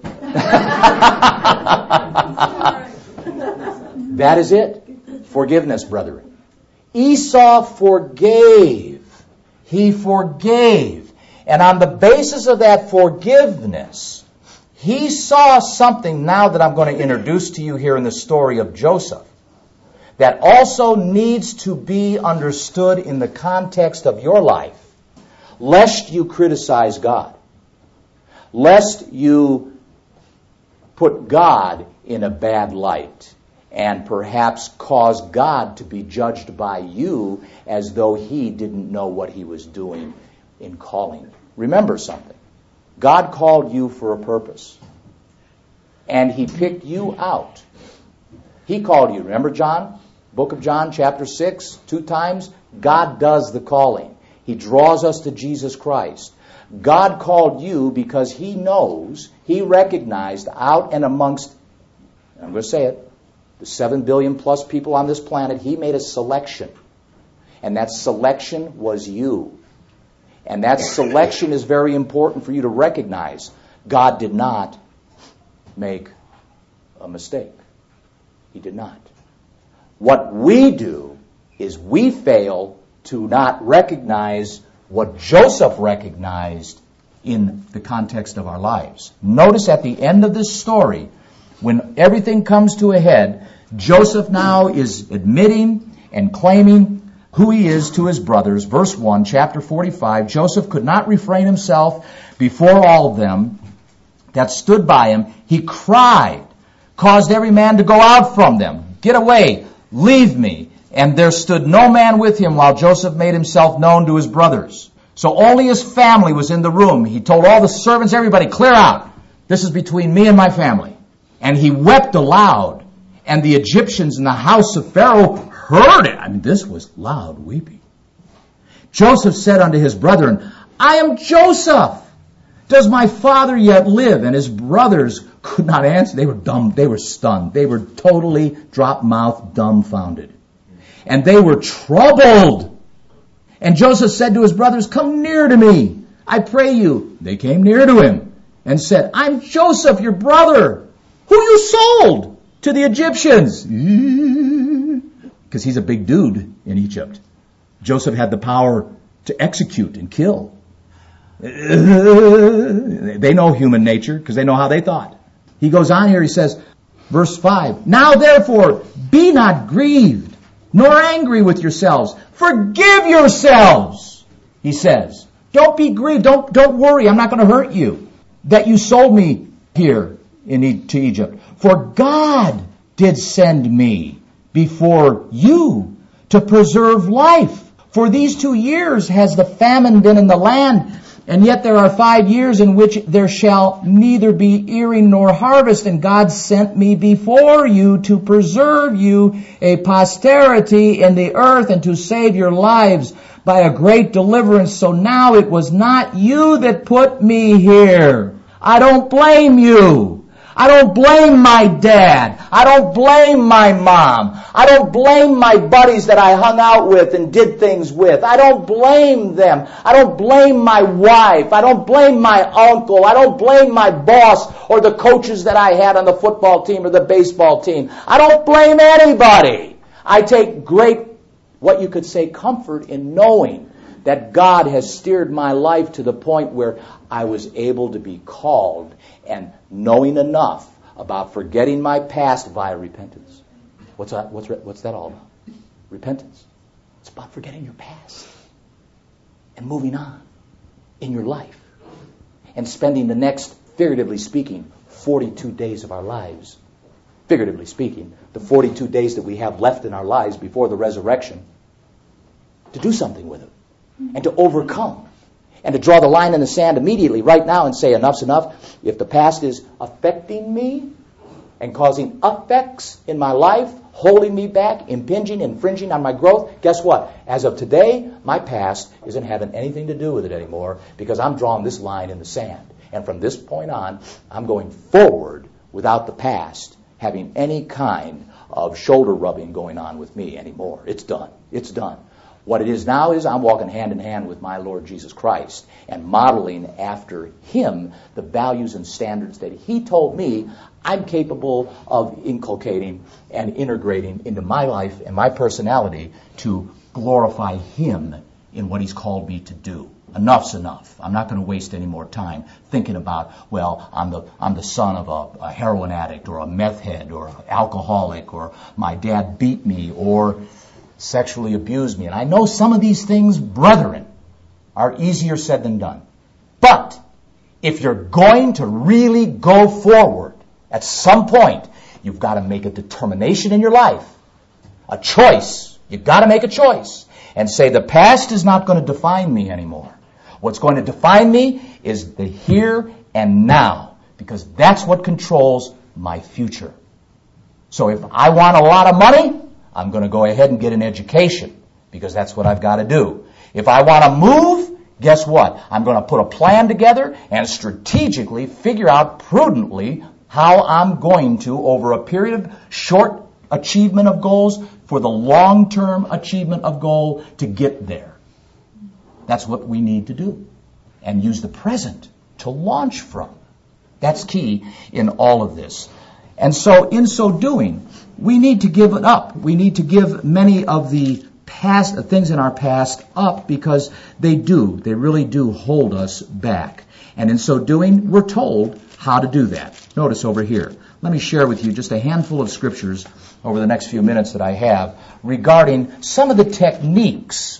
That is it. Forgiveness, brethren. Esau forgave. He forgave. And on the basis of that forgiveness, he saw something now that I'm going to introduce to you here in the story of Joseph that also needs to be understood in the context of your life, lest you criticize God, lest you put God in a bad light, and perhaps cause God to be judged by you as though he didn't know what he was doing in calling you. Remember something. God called you for a purpose. And he picked you out. He called you. Remember John? Book of John, chapter six, two times. God does the calling. He draws us to Jesus Christ. God called you because he knows, he recognized out and amongst, I'm going to say it, the seven billion plus people on this planet, he made a selection. And that selection was you. And that selection is very important for you to recognize. God did not make a mistake. He did not. What we do is we fail to not recognize what Joseph recognized in the context of our lives. Notice at the end of this story, when everything comes to a head, Joseph now is admitting and claiming who he is to his brothers. Verse one, chapter forty-five, Joseph could not refrain himself before all of them that stood by him. He cried, caused every man to go out from them. Get away, leave me. And there stood no man with him while Joseph made himself known to his brothers. So only his family was in the room. He told all the servants, everybody, clear out. This is between me and my family. And he wept aloud. And the Egyptians in the house of Pharaoh heard it. I mean, this was loud weeping. Joseph said unto his brethren, I am Joseph. Does my father yet live? And his brothers could not answer. They were dumb. They were stunned. They were totally drop-mouthed, dumbfounded. And they were troubled. And Joseph said to his brothers, come near to me, I pray you. They came near to him and said, I'm Joseph, your brother, who you sold to the Egyptians. Because he's a big dude in Egypt. Joseph had the power to execute and kill. They know human nature because they know how they thought. He goes on here, he says, verse five, now therefore be not grieved, nor angry with yourselves. Forgive yourselves, he says. Don't be grieved. Don't, don't worry. I'm not going to hurt you that you sold me here in e- to Egypt. For God did send me before you to preserve life. For these two years has the famine been in the land, and yet there are five years in which there shall neither be earing nor harvest, and God sent me before you to preserve you a posterity in the earth and to save your lives by a great deliverance. So now it was not you that put me here. I don't blame you. I don't blame my dad. I don't blame my mom. I don't blame my buddies that I hung out with and did things with. I don't blame them. I don't blame my wife. I don't blame my uncle. I don't blame my boss or the coaches that I had on the football team or the baseball team. I don't blame anybody. I take great, what you could say, comfort in knowing that God has steered my life to the point where I was able to be called and knowing enough about forgetting my past via repentance. What's that, what's, what's that all about? Repentance. It's about forgetting your past and moving on in your life and spending the next, figuratively speaking, forty-two days of our lives, figuratively speaking, the forty-two days that we have left in our lives before the resurrection, to do something with it and to overcome. And to draw the line in the sand immediately, right now, and say, enough's enough. If the past is affecting me and causing effects in my life, holding me back, impinging, infringing on my growth, guess what? As of today, my past isn't having anything to do with it anymore because I'm drawing this line in the sand. And from this point on, I'm going forward without the past having any kind of shoulder rubbing going on with me anymore. It's done. It's done. What it is now is I'm walking hand in hand with my Lord Jesus Christ and modeling after Him the values and standards that He told me I'm capable of inculcating and integrating into my life and my personality to glorify Him in what He's called me to do. Enough's enough. I'm not going to waste any more time thinking about, well, I'm the I'm the son of a, a heroin addict or a meth head or an alcoholic or my dad beat me or sexually abused me. And I know some of these things, brethren, are easier said than done. But if you're going to really go forward, at some point, you've got to make a determination in your life, a choice. You've got to make a choice and say the past is not going to define me anymore. What's going to define me is the here and now, because that's what controls my future. So if I want a lot of money, I'm going to go ahead and get an education because that's what I've got to do. If I want to move, guess what? I'm going to put a plan together and strategically figure out prudently how I'm going to, over a period of short achievement of goals, for the long-term achievement of goal to get there. That's what we need to do. And use the present to launch from. That's key in all of this. And so, in so doing, we need to give it up. We need to give many of the past things in our past up because they do. They really do hold us back. And in so doing, we're told how to do that. Notice over here. Let me share with you just a handful of scriptures over the next few minutes that I have regarding some of the techniques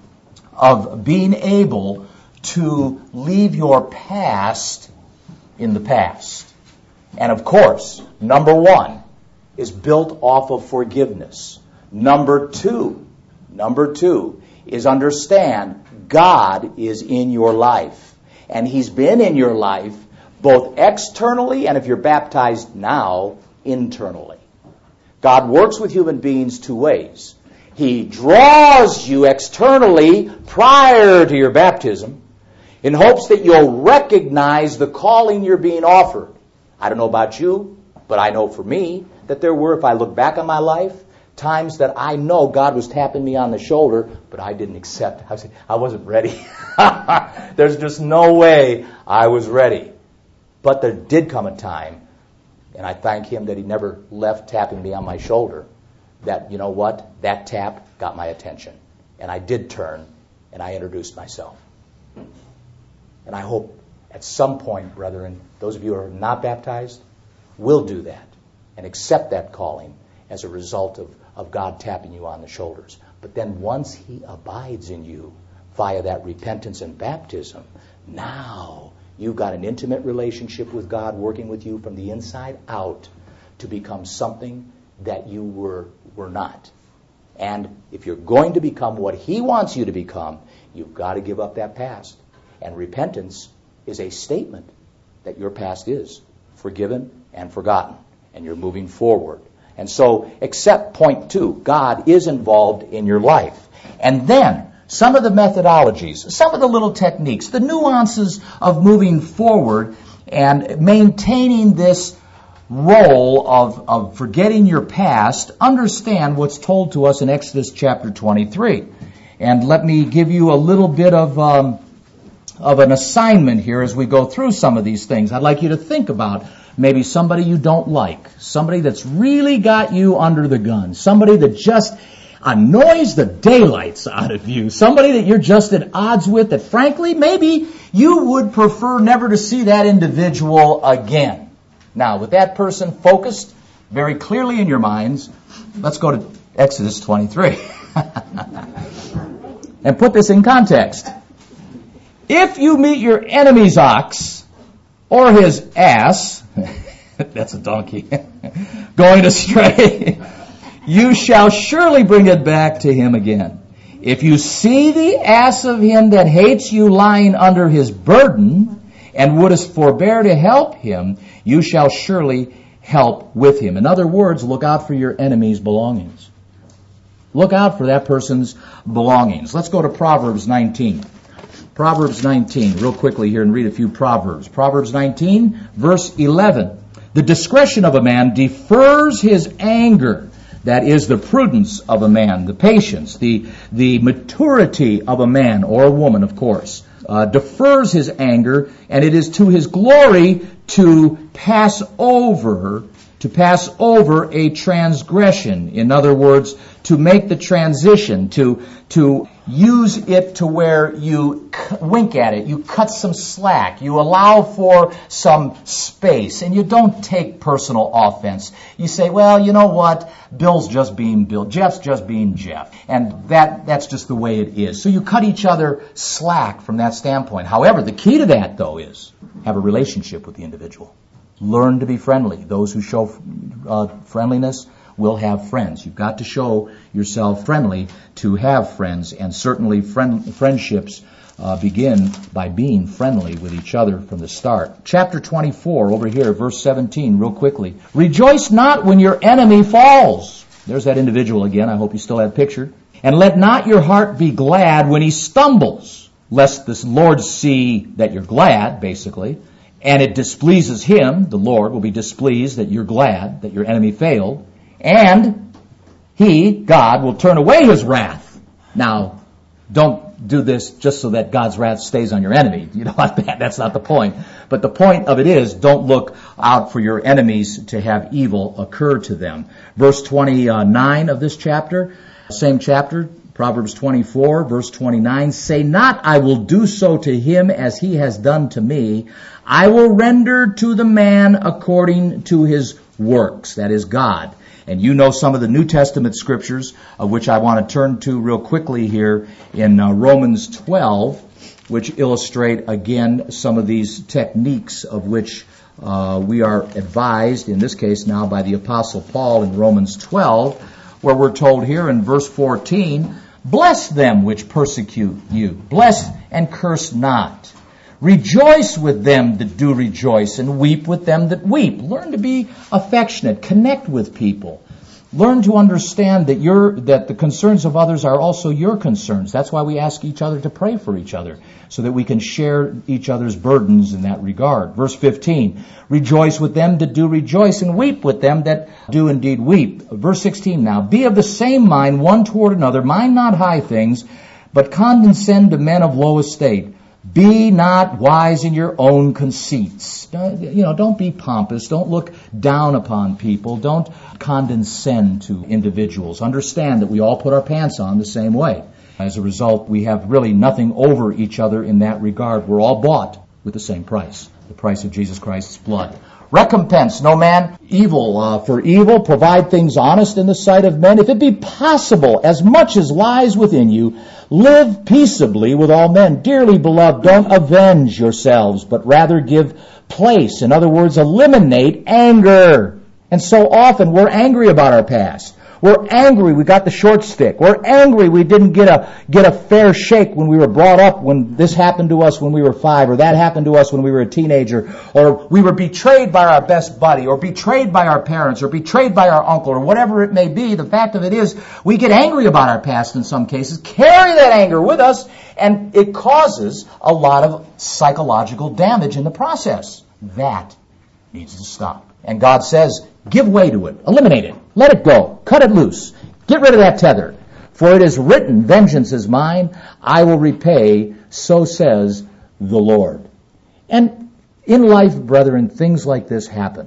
of being able to leave your past in the past. And of course, number one is built off of forgiveness. Number two, number two is understand God is in your life. And He's been in your life both externally and if you're baptized now, internally. God works with human beings two ways. He draws you externally prior to your baptism in hopes that you'll recognize the calling you're being offered. I don't know about you, but I know for me that there were, if I look back on my life, times that I know God was tapping me on the shoulder, but I didn't accept. I, was, I wasn't ready. There's just no way I was ready. But there did come a time, and I thank Him that He never left tapping me on my shoulder, that, you know what, that tap got my attention. And I did turn, and I introduced myself. And I hope at some point, brethren, those of you who are not baptized will do that and accept that calling as a result of, of God tapping you on the shoulders. But then once He abides in you via that repentance and baptism, now you've got an intimate relationship with God working with you from the inside out to become something that you were were not. And if you're going to become what He wants you to become, you've got to give up that past. And repentance is a statement that your past is forgiven and forgotten, and you're moving forward. And so, accept point two. God is involved in your life. And then, some of the methodologies, some of the little techniques, the nuances of moving forward and maintaining this role of, of forgetting your past, understand what's told to us in Exodus chapter twenty-three. And let me give you a little bit of um, of an assignment here as we go through some of these things. I'd like you to think about maybe somebody you don't like, somebody that's really got you under the gun, somebody that just annoys the daylights out of you, somebody that you're just at odds with, that frankly maybe you would prefer never to see that individual again. Now, with that person focused very clearly in your minds, let's go to Exodus twenty-three. And put this in context. If you meet your enemy's ox or his ass, that's a donkey, going astray, you shall surely bring it back to him again. If you see the ass of him that hates you lying under his burden, and wouldest forbear to help him, you shall surely help with him. In other words, look out for your enemy's belongings. Look out for that person's belongings. Let's go to Proverbs nineteen. Proverbs nineteen, real quickly here, and read a few Proverbs. Proverbs nineteen, verse eleven. The discretion of a man defers his anger. That is the prudence of a man, the patience, the, the maturity of a man, or a woman, of course, uh, defers his anger, and it is to his glory to pass over, to pass over a transgression. In other words, to make the transition, to, to use it to where you wink at it, you cut some slack, you allow for some space, and you don't take personal offense. You say, well, you know what, Bill's just being Bill, Jeff's just being Jeff, and that that's just the way it is. So you cut each other slack from that standpoint. However, the key to that, though, is have a relationship with the individual. Learn to be friendly. Those who show uh, friendliness will have friends. You've got to show yourself friendly to have friends, and certainly friend, friendships uh, begin by being friendly with each other from the start. Chapter twenty-four, over here, verse seventeen, real quickly. Rejoice not when your enemy falls. There's that individual again. I hope you still have picture. And let not your heart be glad when he stumbles, lest the Lord see that you're glad, basically, and it displeases him. The Lord will be displeased that you're glad that your enemy failed. And He, God, will turn away His wrath. Now, don't do this just so that God's wrath stays on your enemy. You know, that's not the point. But the point of it is, don't look out for your enemies to have evil occur to them. Verse twenty-nine of this chapter, same chapter, Proverbs twenty-four, verse twenty-nine, say not, I will do so to him as he has done to me. I will render to the man according to his works. That is God. And you know some of the New Testament scriptures, of which I want to turn to real quickly here in uh, Romans twelve, which illustrate again some of these techniques of which uh, we are advised, in this case now by the Apostle Paul in Romans twelve, where we're told here in verse fourteen, bless them which persecute you, bless and curse not. Rejoice with them that do rejoice, and weep with them that weep. Learn to be affectionate. Connect with people. Learn to understand that your that the concerns of others are also your concerns. That's why we ask each other to pray for each other, so that we can share each other's burdens in that regard. Verse fifteen, rejoice with them that do rejoice, and weep with them that do indeed weep. Verse sixteen now, be of the same mind one toward another. Mind not high things, but condescend to men of low estate. Be not wise in your own conceits. You know, don't be pompous. Don't look down upon people. Don't condescend to individuals. Understand that we all put our pants on the same way. As a result, we have really nothing over each other in that regard. We're all bought with the same price, the price of Jesus Christ's blood. Recompense no man evil uh, for evil. Provide things honest in the sight of men. If it be possible, as much as lies within you, live peaceably with all men. Dearly beloved, don't avenge yourselves, but rather give place. In other words, eliminate anger. And so often we're angry about our past. We're angry we got the short stick. We're angry we didn't get a get a fair shake when we were brought up, when this happened to us when we were five, or that happened to us when we were a teenager, or we were betrayed by our best buddy, or betrayed by our parents, or betrayed by our uncle, or whatever it may be. The fact of it is, we get angry about our past in some cases, carry that anger with us, and it causes a lot of psychological damage in the process. That needs to stop. And God says, give way to it. Eliminate it. Let it go. Cut it loose. Get rid of that tether. For it is written, vengeance is mine, I will repay, so says the Lord. And in life, brethren, things like this happen.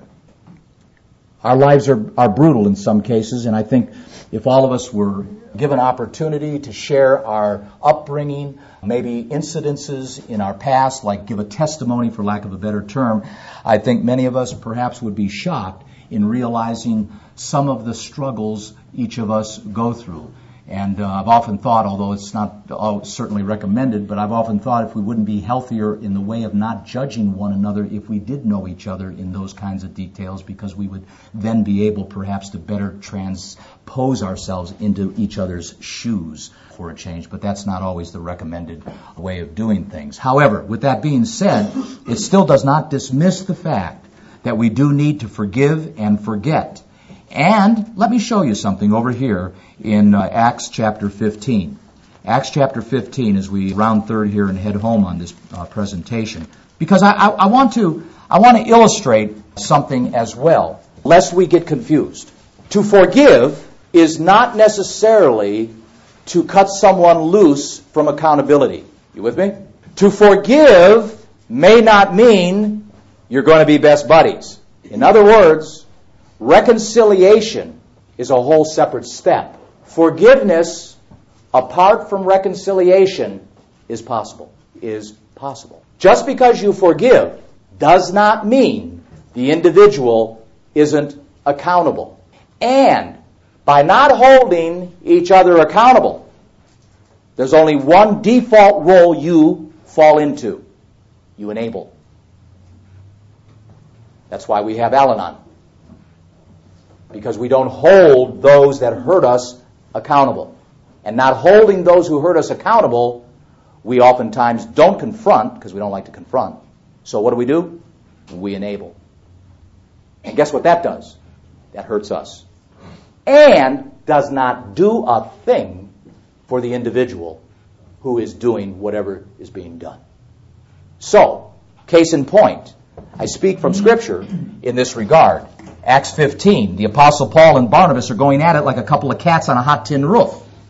Our lives are, are brutal in some cases, and I think if all of us were given opportunity to share our upbringing, maybe incidences in our past, like give a testimony for lack of a better term, I think many of us perhaps would be shocked in realizing some of the struggles each of us go through. And uh, I've often thought, although it's not uh, certainly recommended, but I've often thought if we wouldn't be healthier in the way of not judging one another if we did know each other in those kinds of details, because we would then be able perhaps to better transpose ourselves into each other's shoes for a change. But that's not always the recommended way of doing things. However, with that being said, it still does not dismiss the fact that we do need to forgive and forget. And let me show you something over here in uh, Acts chapter fifteen. Acts chapter fifteen, as we round third here and head home on this uh, presentation, because I, I, I want to I want to illustrate something as well, lest we get confused. To forgive is not necessarily to cut someone loose from accountability. You with me? To forgive may not mean you're going to be best buddies. In other words, reconciliation is a whole separate step. Forgiveness, apart from reconciliation, is possible. Is possible. Just because you forgive does not mean the individual isn't accountable. And by not holding each other accountable, there's only one default role you fall into. You enable. That's why we have Al-Anon. Because we don't hold those that hurt us accountable. And not holding those who hurt us accountable, we oftentimes don't confront, because we don't like to confront. So what do we do? We enable. And guess what that does? That hurts us. And does not do a thing for the individual who is doing whatever is being done. So, case in point, I speak from Scripture in this regard. Acts fifteen, the Apostle Paul and Barnabas are going at it like a couple of cats on a hot tin roof.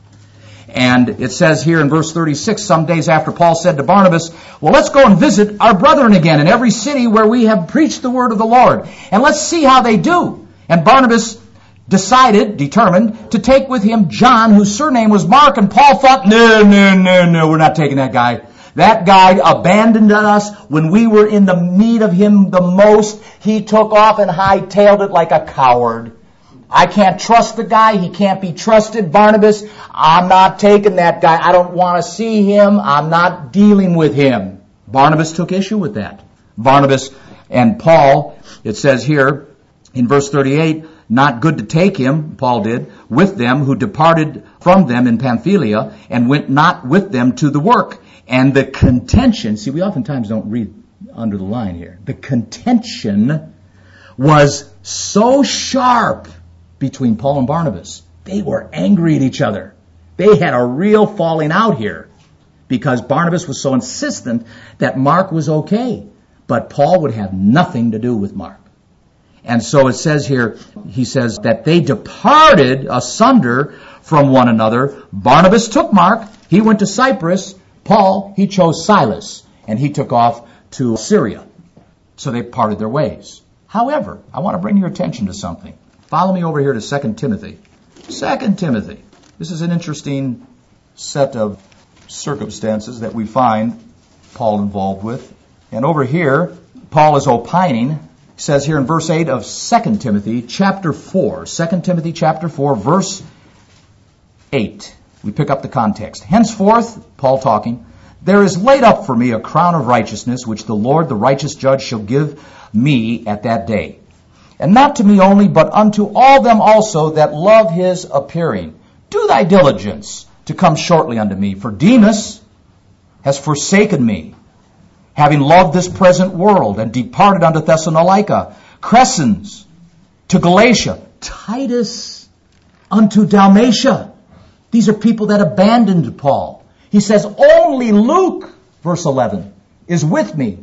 And it says here in verse thirty-six, some days after Paul said to Barnabas, well, let's go and visit our brethren again in every city where we have preached the word of the Lord, and let's see how they do. And Barnabas decided, determined, to take with him John, whose surname was Mark, and Paul thought, no, no, no, no, we're not taking that guy. That guy abandoned us when we were in the need of him the most. He took off and hightailed it like a coward. I can't trust the guy. He can't be trusted. Barnabas, I'm not taking that guy. I don't want to see him. I'm not dealing with him. Barnabas took issue with that. Barnabas and Paul, it says here in verse thirty-eight, not good to take him, Paul did, with them who departed from them in Pamphylia and went not with them to the work. And the contention, see, we oftentimes don't read under the line here. The contention was so sharp between Paul and Barnabas. They were angry at each other. They had a real falling out here because Barnabas was so insistent that Mark was okay. But Paul would have nothing to do with Mark. And so it says here, he says that they departed asunder from one another. Barnabas took Mark. He went to Cyprus. Paul, he chose Silas, and he took off to Syria. So they parted their ways. However, I want to bring your attention to something. Follow me over here to Second Timothy. Second Timothy. This is an interesting set of circumstances that we find Paul involved with. And over here, Paul is opining. He says here in verse eight of Second Timothy chapter four. Second Timothy chapter four, verse eight. We pick up the context. Henceforth, Paul talking, there is laid up for me a crown of righteousness, which the Lord, the righteous judge, shall give me at that day. And not to me only, but unto all them also that love his appearing. Do thy diligence to come shortly unto me, for Demas has forsaken me, having loved this present world, and departed unto Thessalonica. Crescens to Galatia. Titus unto Dalmatia. These are people that abandoned Paul. He says, only Luke, verse eleven, is with me.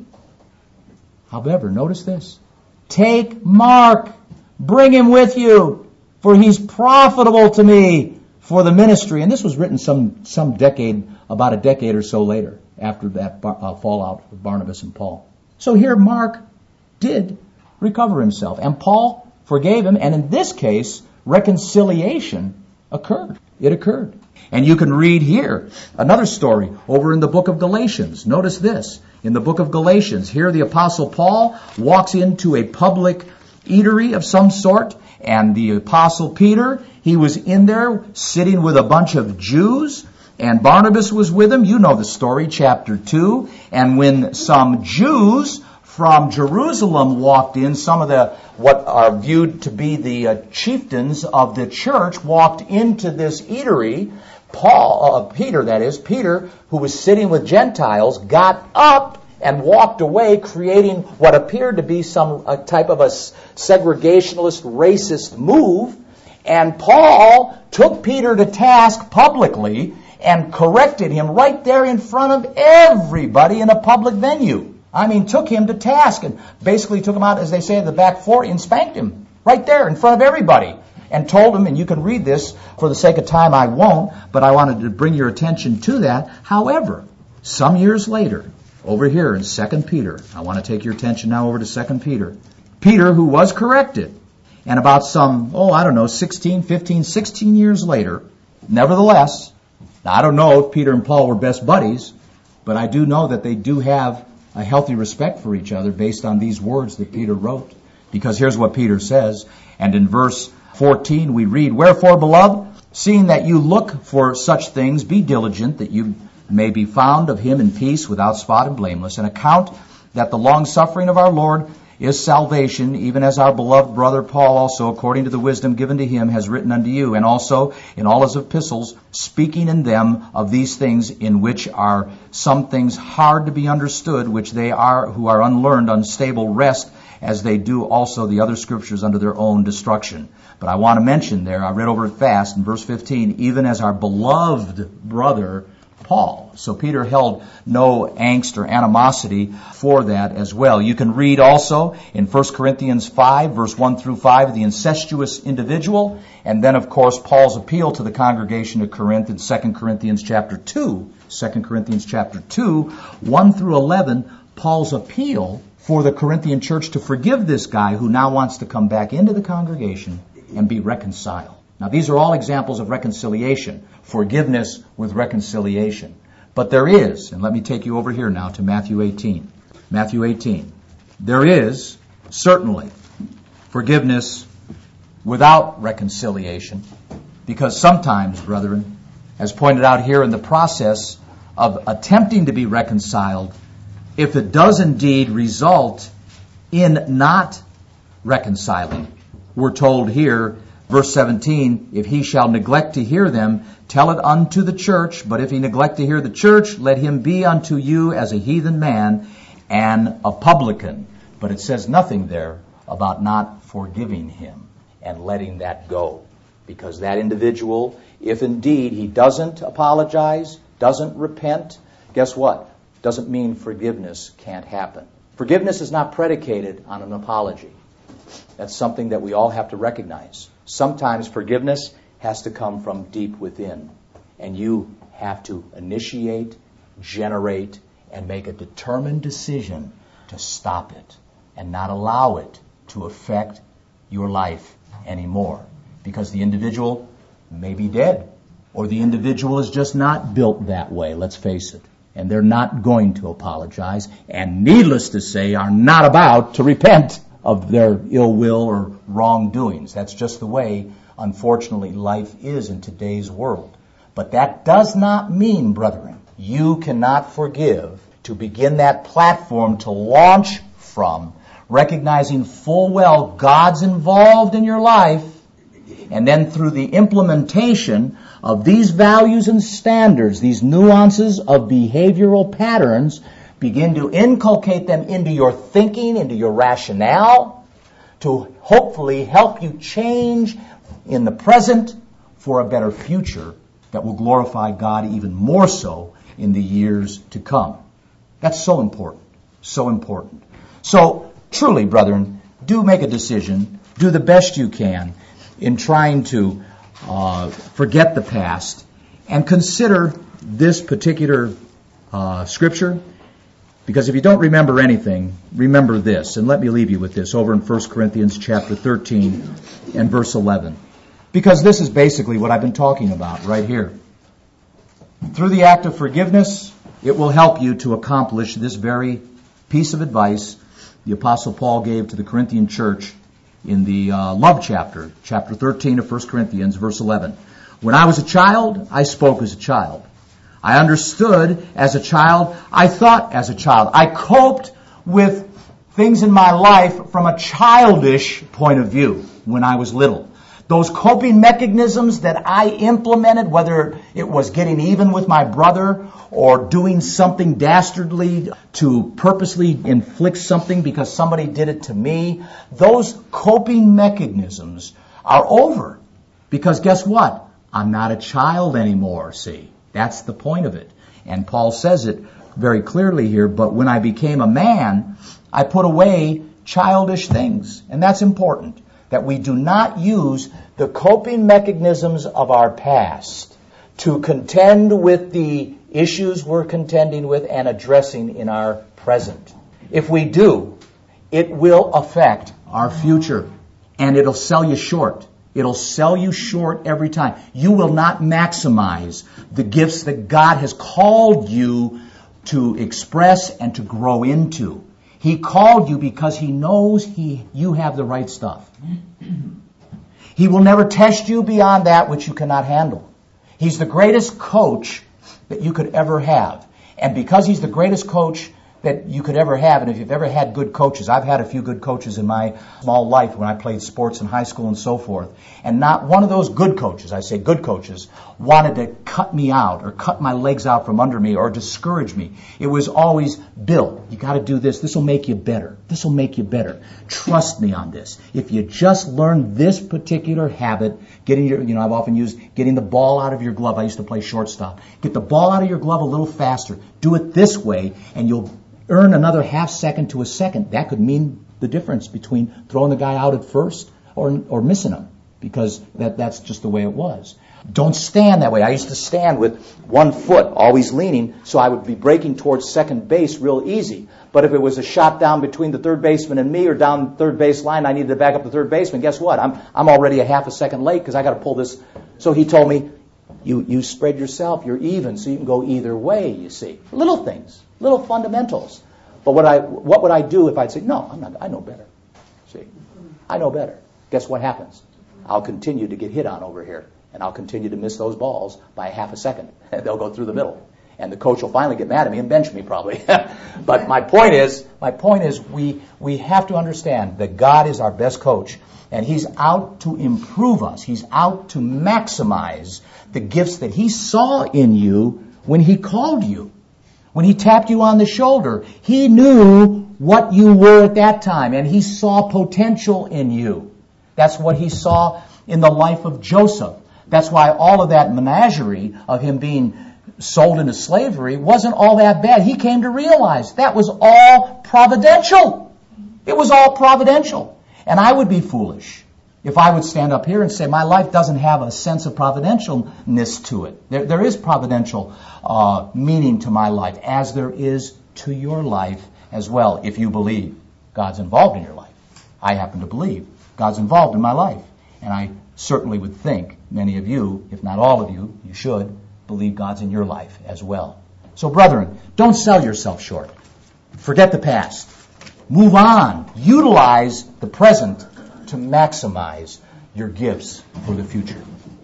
However, notice this. Take Mark, bring him with you, for he's profitable to me for the ministry. And this was written some, some decade, about a decade or so later, after that uh, fallout with Barnabas and Paul. So here Mark did recover himself, and Paul forgave him, and in this case, reconciliation occurred. It occurred. And you can read here another story over in the book of Galatians. Notice this. In the book of Galatians, here the Apostle Paul walks into a public eatery of some sort, and the Apostle Peter, he was in there sitting with a bunch of Jews, and Barnabas was with him. You know the story, chapter two. And when some Jews from Jerusalem walked in, some of the what are viewed to be the uh, chieftains of the church walked into this eatery. Paul, uh, Peter, that is, Peter, who was sitting with Gentiles, got up and walked away, creating what appeared to be some a type of a segregationist, racist move. And Paul took Peter to task publicly and corrected him right there in front of everybody in a public venue. I mean, took him to task and basically took him out, as they say, at the back floor and spanked him right there in front of everybody. And told him, and you can read this, for the sake of time I won't, but I wanted to bring your attention to that. However, some years later, over here in Second Peter, I want to take your attention now over to Second Peter. Peter, who was corrected, and about some, oh, I don't know, sixteen, fifteen, sixteen years later, nevertheless, now I don't know if Peter and Paul were best buddies, but I do know that they do have a healthy respect for each other based on these words that Peter wrote. Because here's what Peter says, and in verse fourteen we read, Wherefore, beloved, seeing that you look for such things, be diligent that you may be found of him in peace, without spot and blameless, and account that the long-suffering of our Lord is salvation, even as our beloved brother Paul also, according to the wisdom given to him, has written unto you, and also in all his epistles, speaking in them of these things, in which are some things hard to be understood, which they are who are unlearned, unstable, rest, as they do also the other scriptures unto their own destruction. But I want to mention there, I read over it fast, in verse fifteen, even as our beloved brother Paul. So Peter held no angst or animosity for that as well. You can read also in First Corinthians five, verse one through five, the incestuous individual, and then, of course, Paul's appeal to the congregation of Corinth in Second Corinthians chapter two. Second Corinthians chapter two, one through eleven, Paul's appeal for the Corinthian church to forgive this guy who now wants to come back into the congregation and be reconciled. Now, these are all examples of reconciliation, forgiveness with reconciliation. But there is, and let me take you over here now to Matthew eighteen. Matthew eighteen. There is certainly forgiveness without reconciliation, because sometimes, brethren, as pointed out here in the process of attempting to be reconciled, if it does indeed result in not reconciling, we're told here, verse seventeen, if he shall neglect to hear them, tell it unto the church. But if he neglect to hear the church, let him be unto you as a heathen man and a publican. But it says nothing there about not forgiving him and letting that go. Because that individual, if indeed he doesn't apologize, doesn't repent, guess what? Doesn't mean forgiveness can't happen. Forgiveness is not predicated on an apology. That's something that we all have to recognize. Sometimes forgiveness has to come from deep within, and you have to initiate, generate, and make a determined decision to stop it and not allow it to affect your life anymore, because the individual may be dead, or the individual is just not built that way, let's face it, and they're not going to apologize, and needless to say, are not about to repent of their ill will or wrongdoings. That's just the way, unfortunately, life is in today's world. But that does not mean, brethren, you cannot forgive to begin that platform to launch from recognizing full well God's involved in your life, and then through the implementation of these values and standards, these nuances of behavioral patterns, begin to inculcate them into your thinking, into your rationale, to hopefully help you change in the present for a better future that will glorify God even more so in the years to come. That's so important, so important. So, truly, brethren, do make a decision, do the best you can in trying to uh, forget the past, and consider this particular uh, scripture, because if you don't remember anything, remember this, and let me leave you with this over in First Corinthians chapter thirteen and verse eleven, because this is basically what I've been talking about right here. Through the act of forgiveness, it will help you to accomplish this very piece of advice the Apostle Paul gave to the Corinthian church in the uh, love chapter, chapter thirteen of First Corinthians, verse eleven. When I was a child, I spoke as a child. I understood as a child. I thought as a child. I coped with things in my life from a childish point of view when I was little. Those coping mechanisms that I implemented, whether it was getting even with my brother or doing something dastardly to purposely inflict something because somebody did it to me, those coping mechanisms are over. Because guess what? I'm not a child anymore, see? That's the point of it. And Paul says it very clearly here, but when I became a man, I put away childish things. And that's important, that we do not use the coping mechanisms of our past to contend with the issues we're contending with and addressing in our present. If we do, it will affect our future, and it'll sell you short. It'll sell you short every time. You will not maximize the gifts that God has called you to express and to grow into. He called you because He knows he, you have the right stuff. He will never test you beyond that which you cannot handle. He's the greatest coach that you could ever have. And because He's the greatest coach that you could ever have, and if you've ever had good coaches, I've had a few good coaches in my small life when I played sports in high school and so forth, and not one of those good coaches, I say good coaches, wanted to cut me out or cut my legs out from under me or discourage me. It was always, Bill, you got to do this. This will make you better. This will make you better. Trust me on this. If you just learn this particular habit, getting your, you know, I've often used getting the ball out of your glove. I used to play shortstop. Get the ball out of your glove a little faster. Do it this way, and you'll earn another half second to a second. That could mean the difference between throwing the guy out at first or or missing him, because that, that's just the way it was. Don't stand that way. I used to stand with one foot always leaning, so I would be breaking towards second base real easy. But if it was a shot down between the third baseman and me or down third base line, I needed to back up the third baseman. Guess what? I'm I'm already a half a second late because I got to pull this. So he told me, you you spread yourself. You're even, so you can go either way. You see, little things. Little fundamentals. But what I what would I do if I'd say, no, I'm not, I know better. See, I know better. Guess what happens? I'll continue to get hit on over here, and I'll continue to miss those balls by half a second. They'll go through the middle, and the coach will finally get mad at me and bench me probably. But my point is, my point is, we we have to understand that God is our best coach, and He's out to improve us. He's out to maximize the gifts that He saw in you when He called you. When He tapped you on the shoulder, He knew what you were at that time, and He saw potential in you. That's what He saw in the life of Joseph. That's why all of that menagerie of him being sold into slavery wasn't all that bad. He came to realize that was all providential. It was all providential. And I would be foolish if I would stand up here and say my life doesn't have a sense of providentialness to it. There, there is providential uh, meaning to my life, as there is to your life as well, if you believe God's involved in your life. I happen to believe God's involved in my life. And I certainly would think many of you, if not all of you, you should believe God's in your life as well. So, brethren, don't sell yourself short. Forget the past. Move on. Utilize the present to maximize your gifts for the future.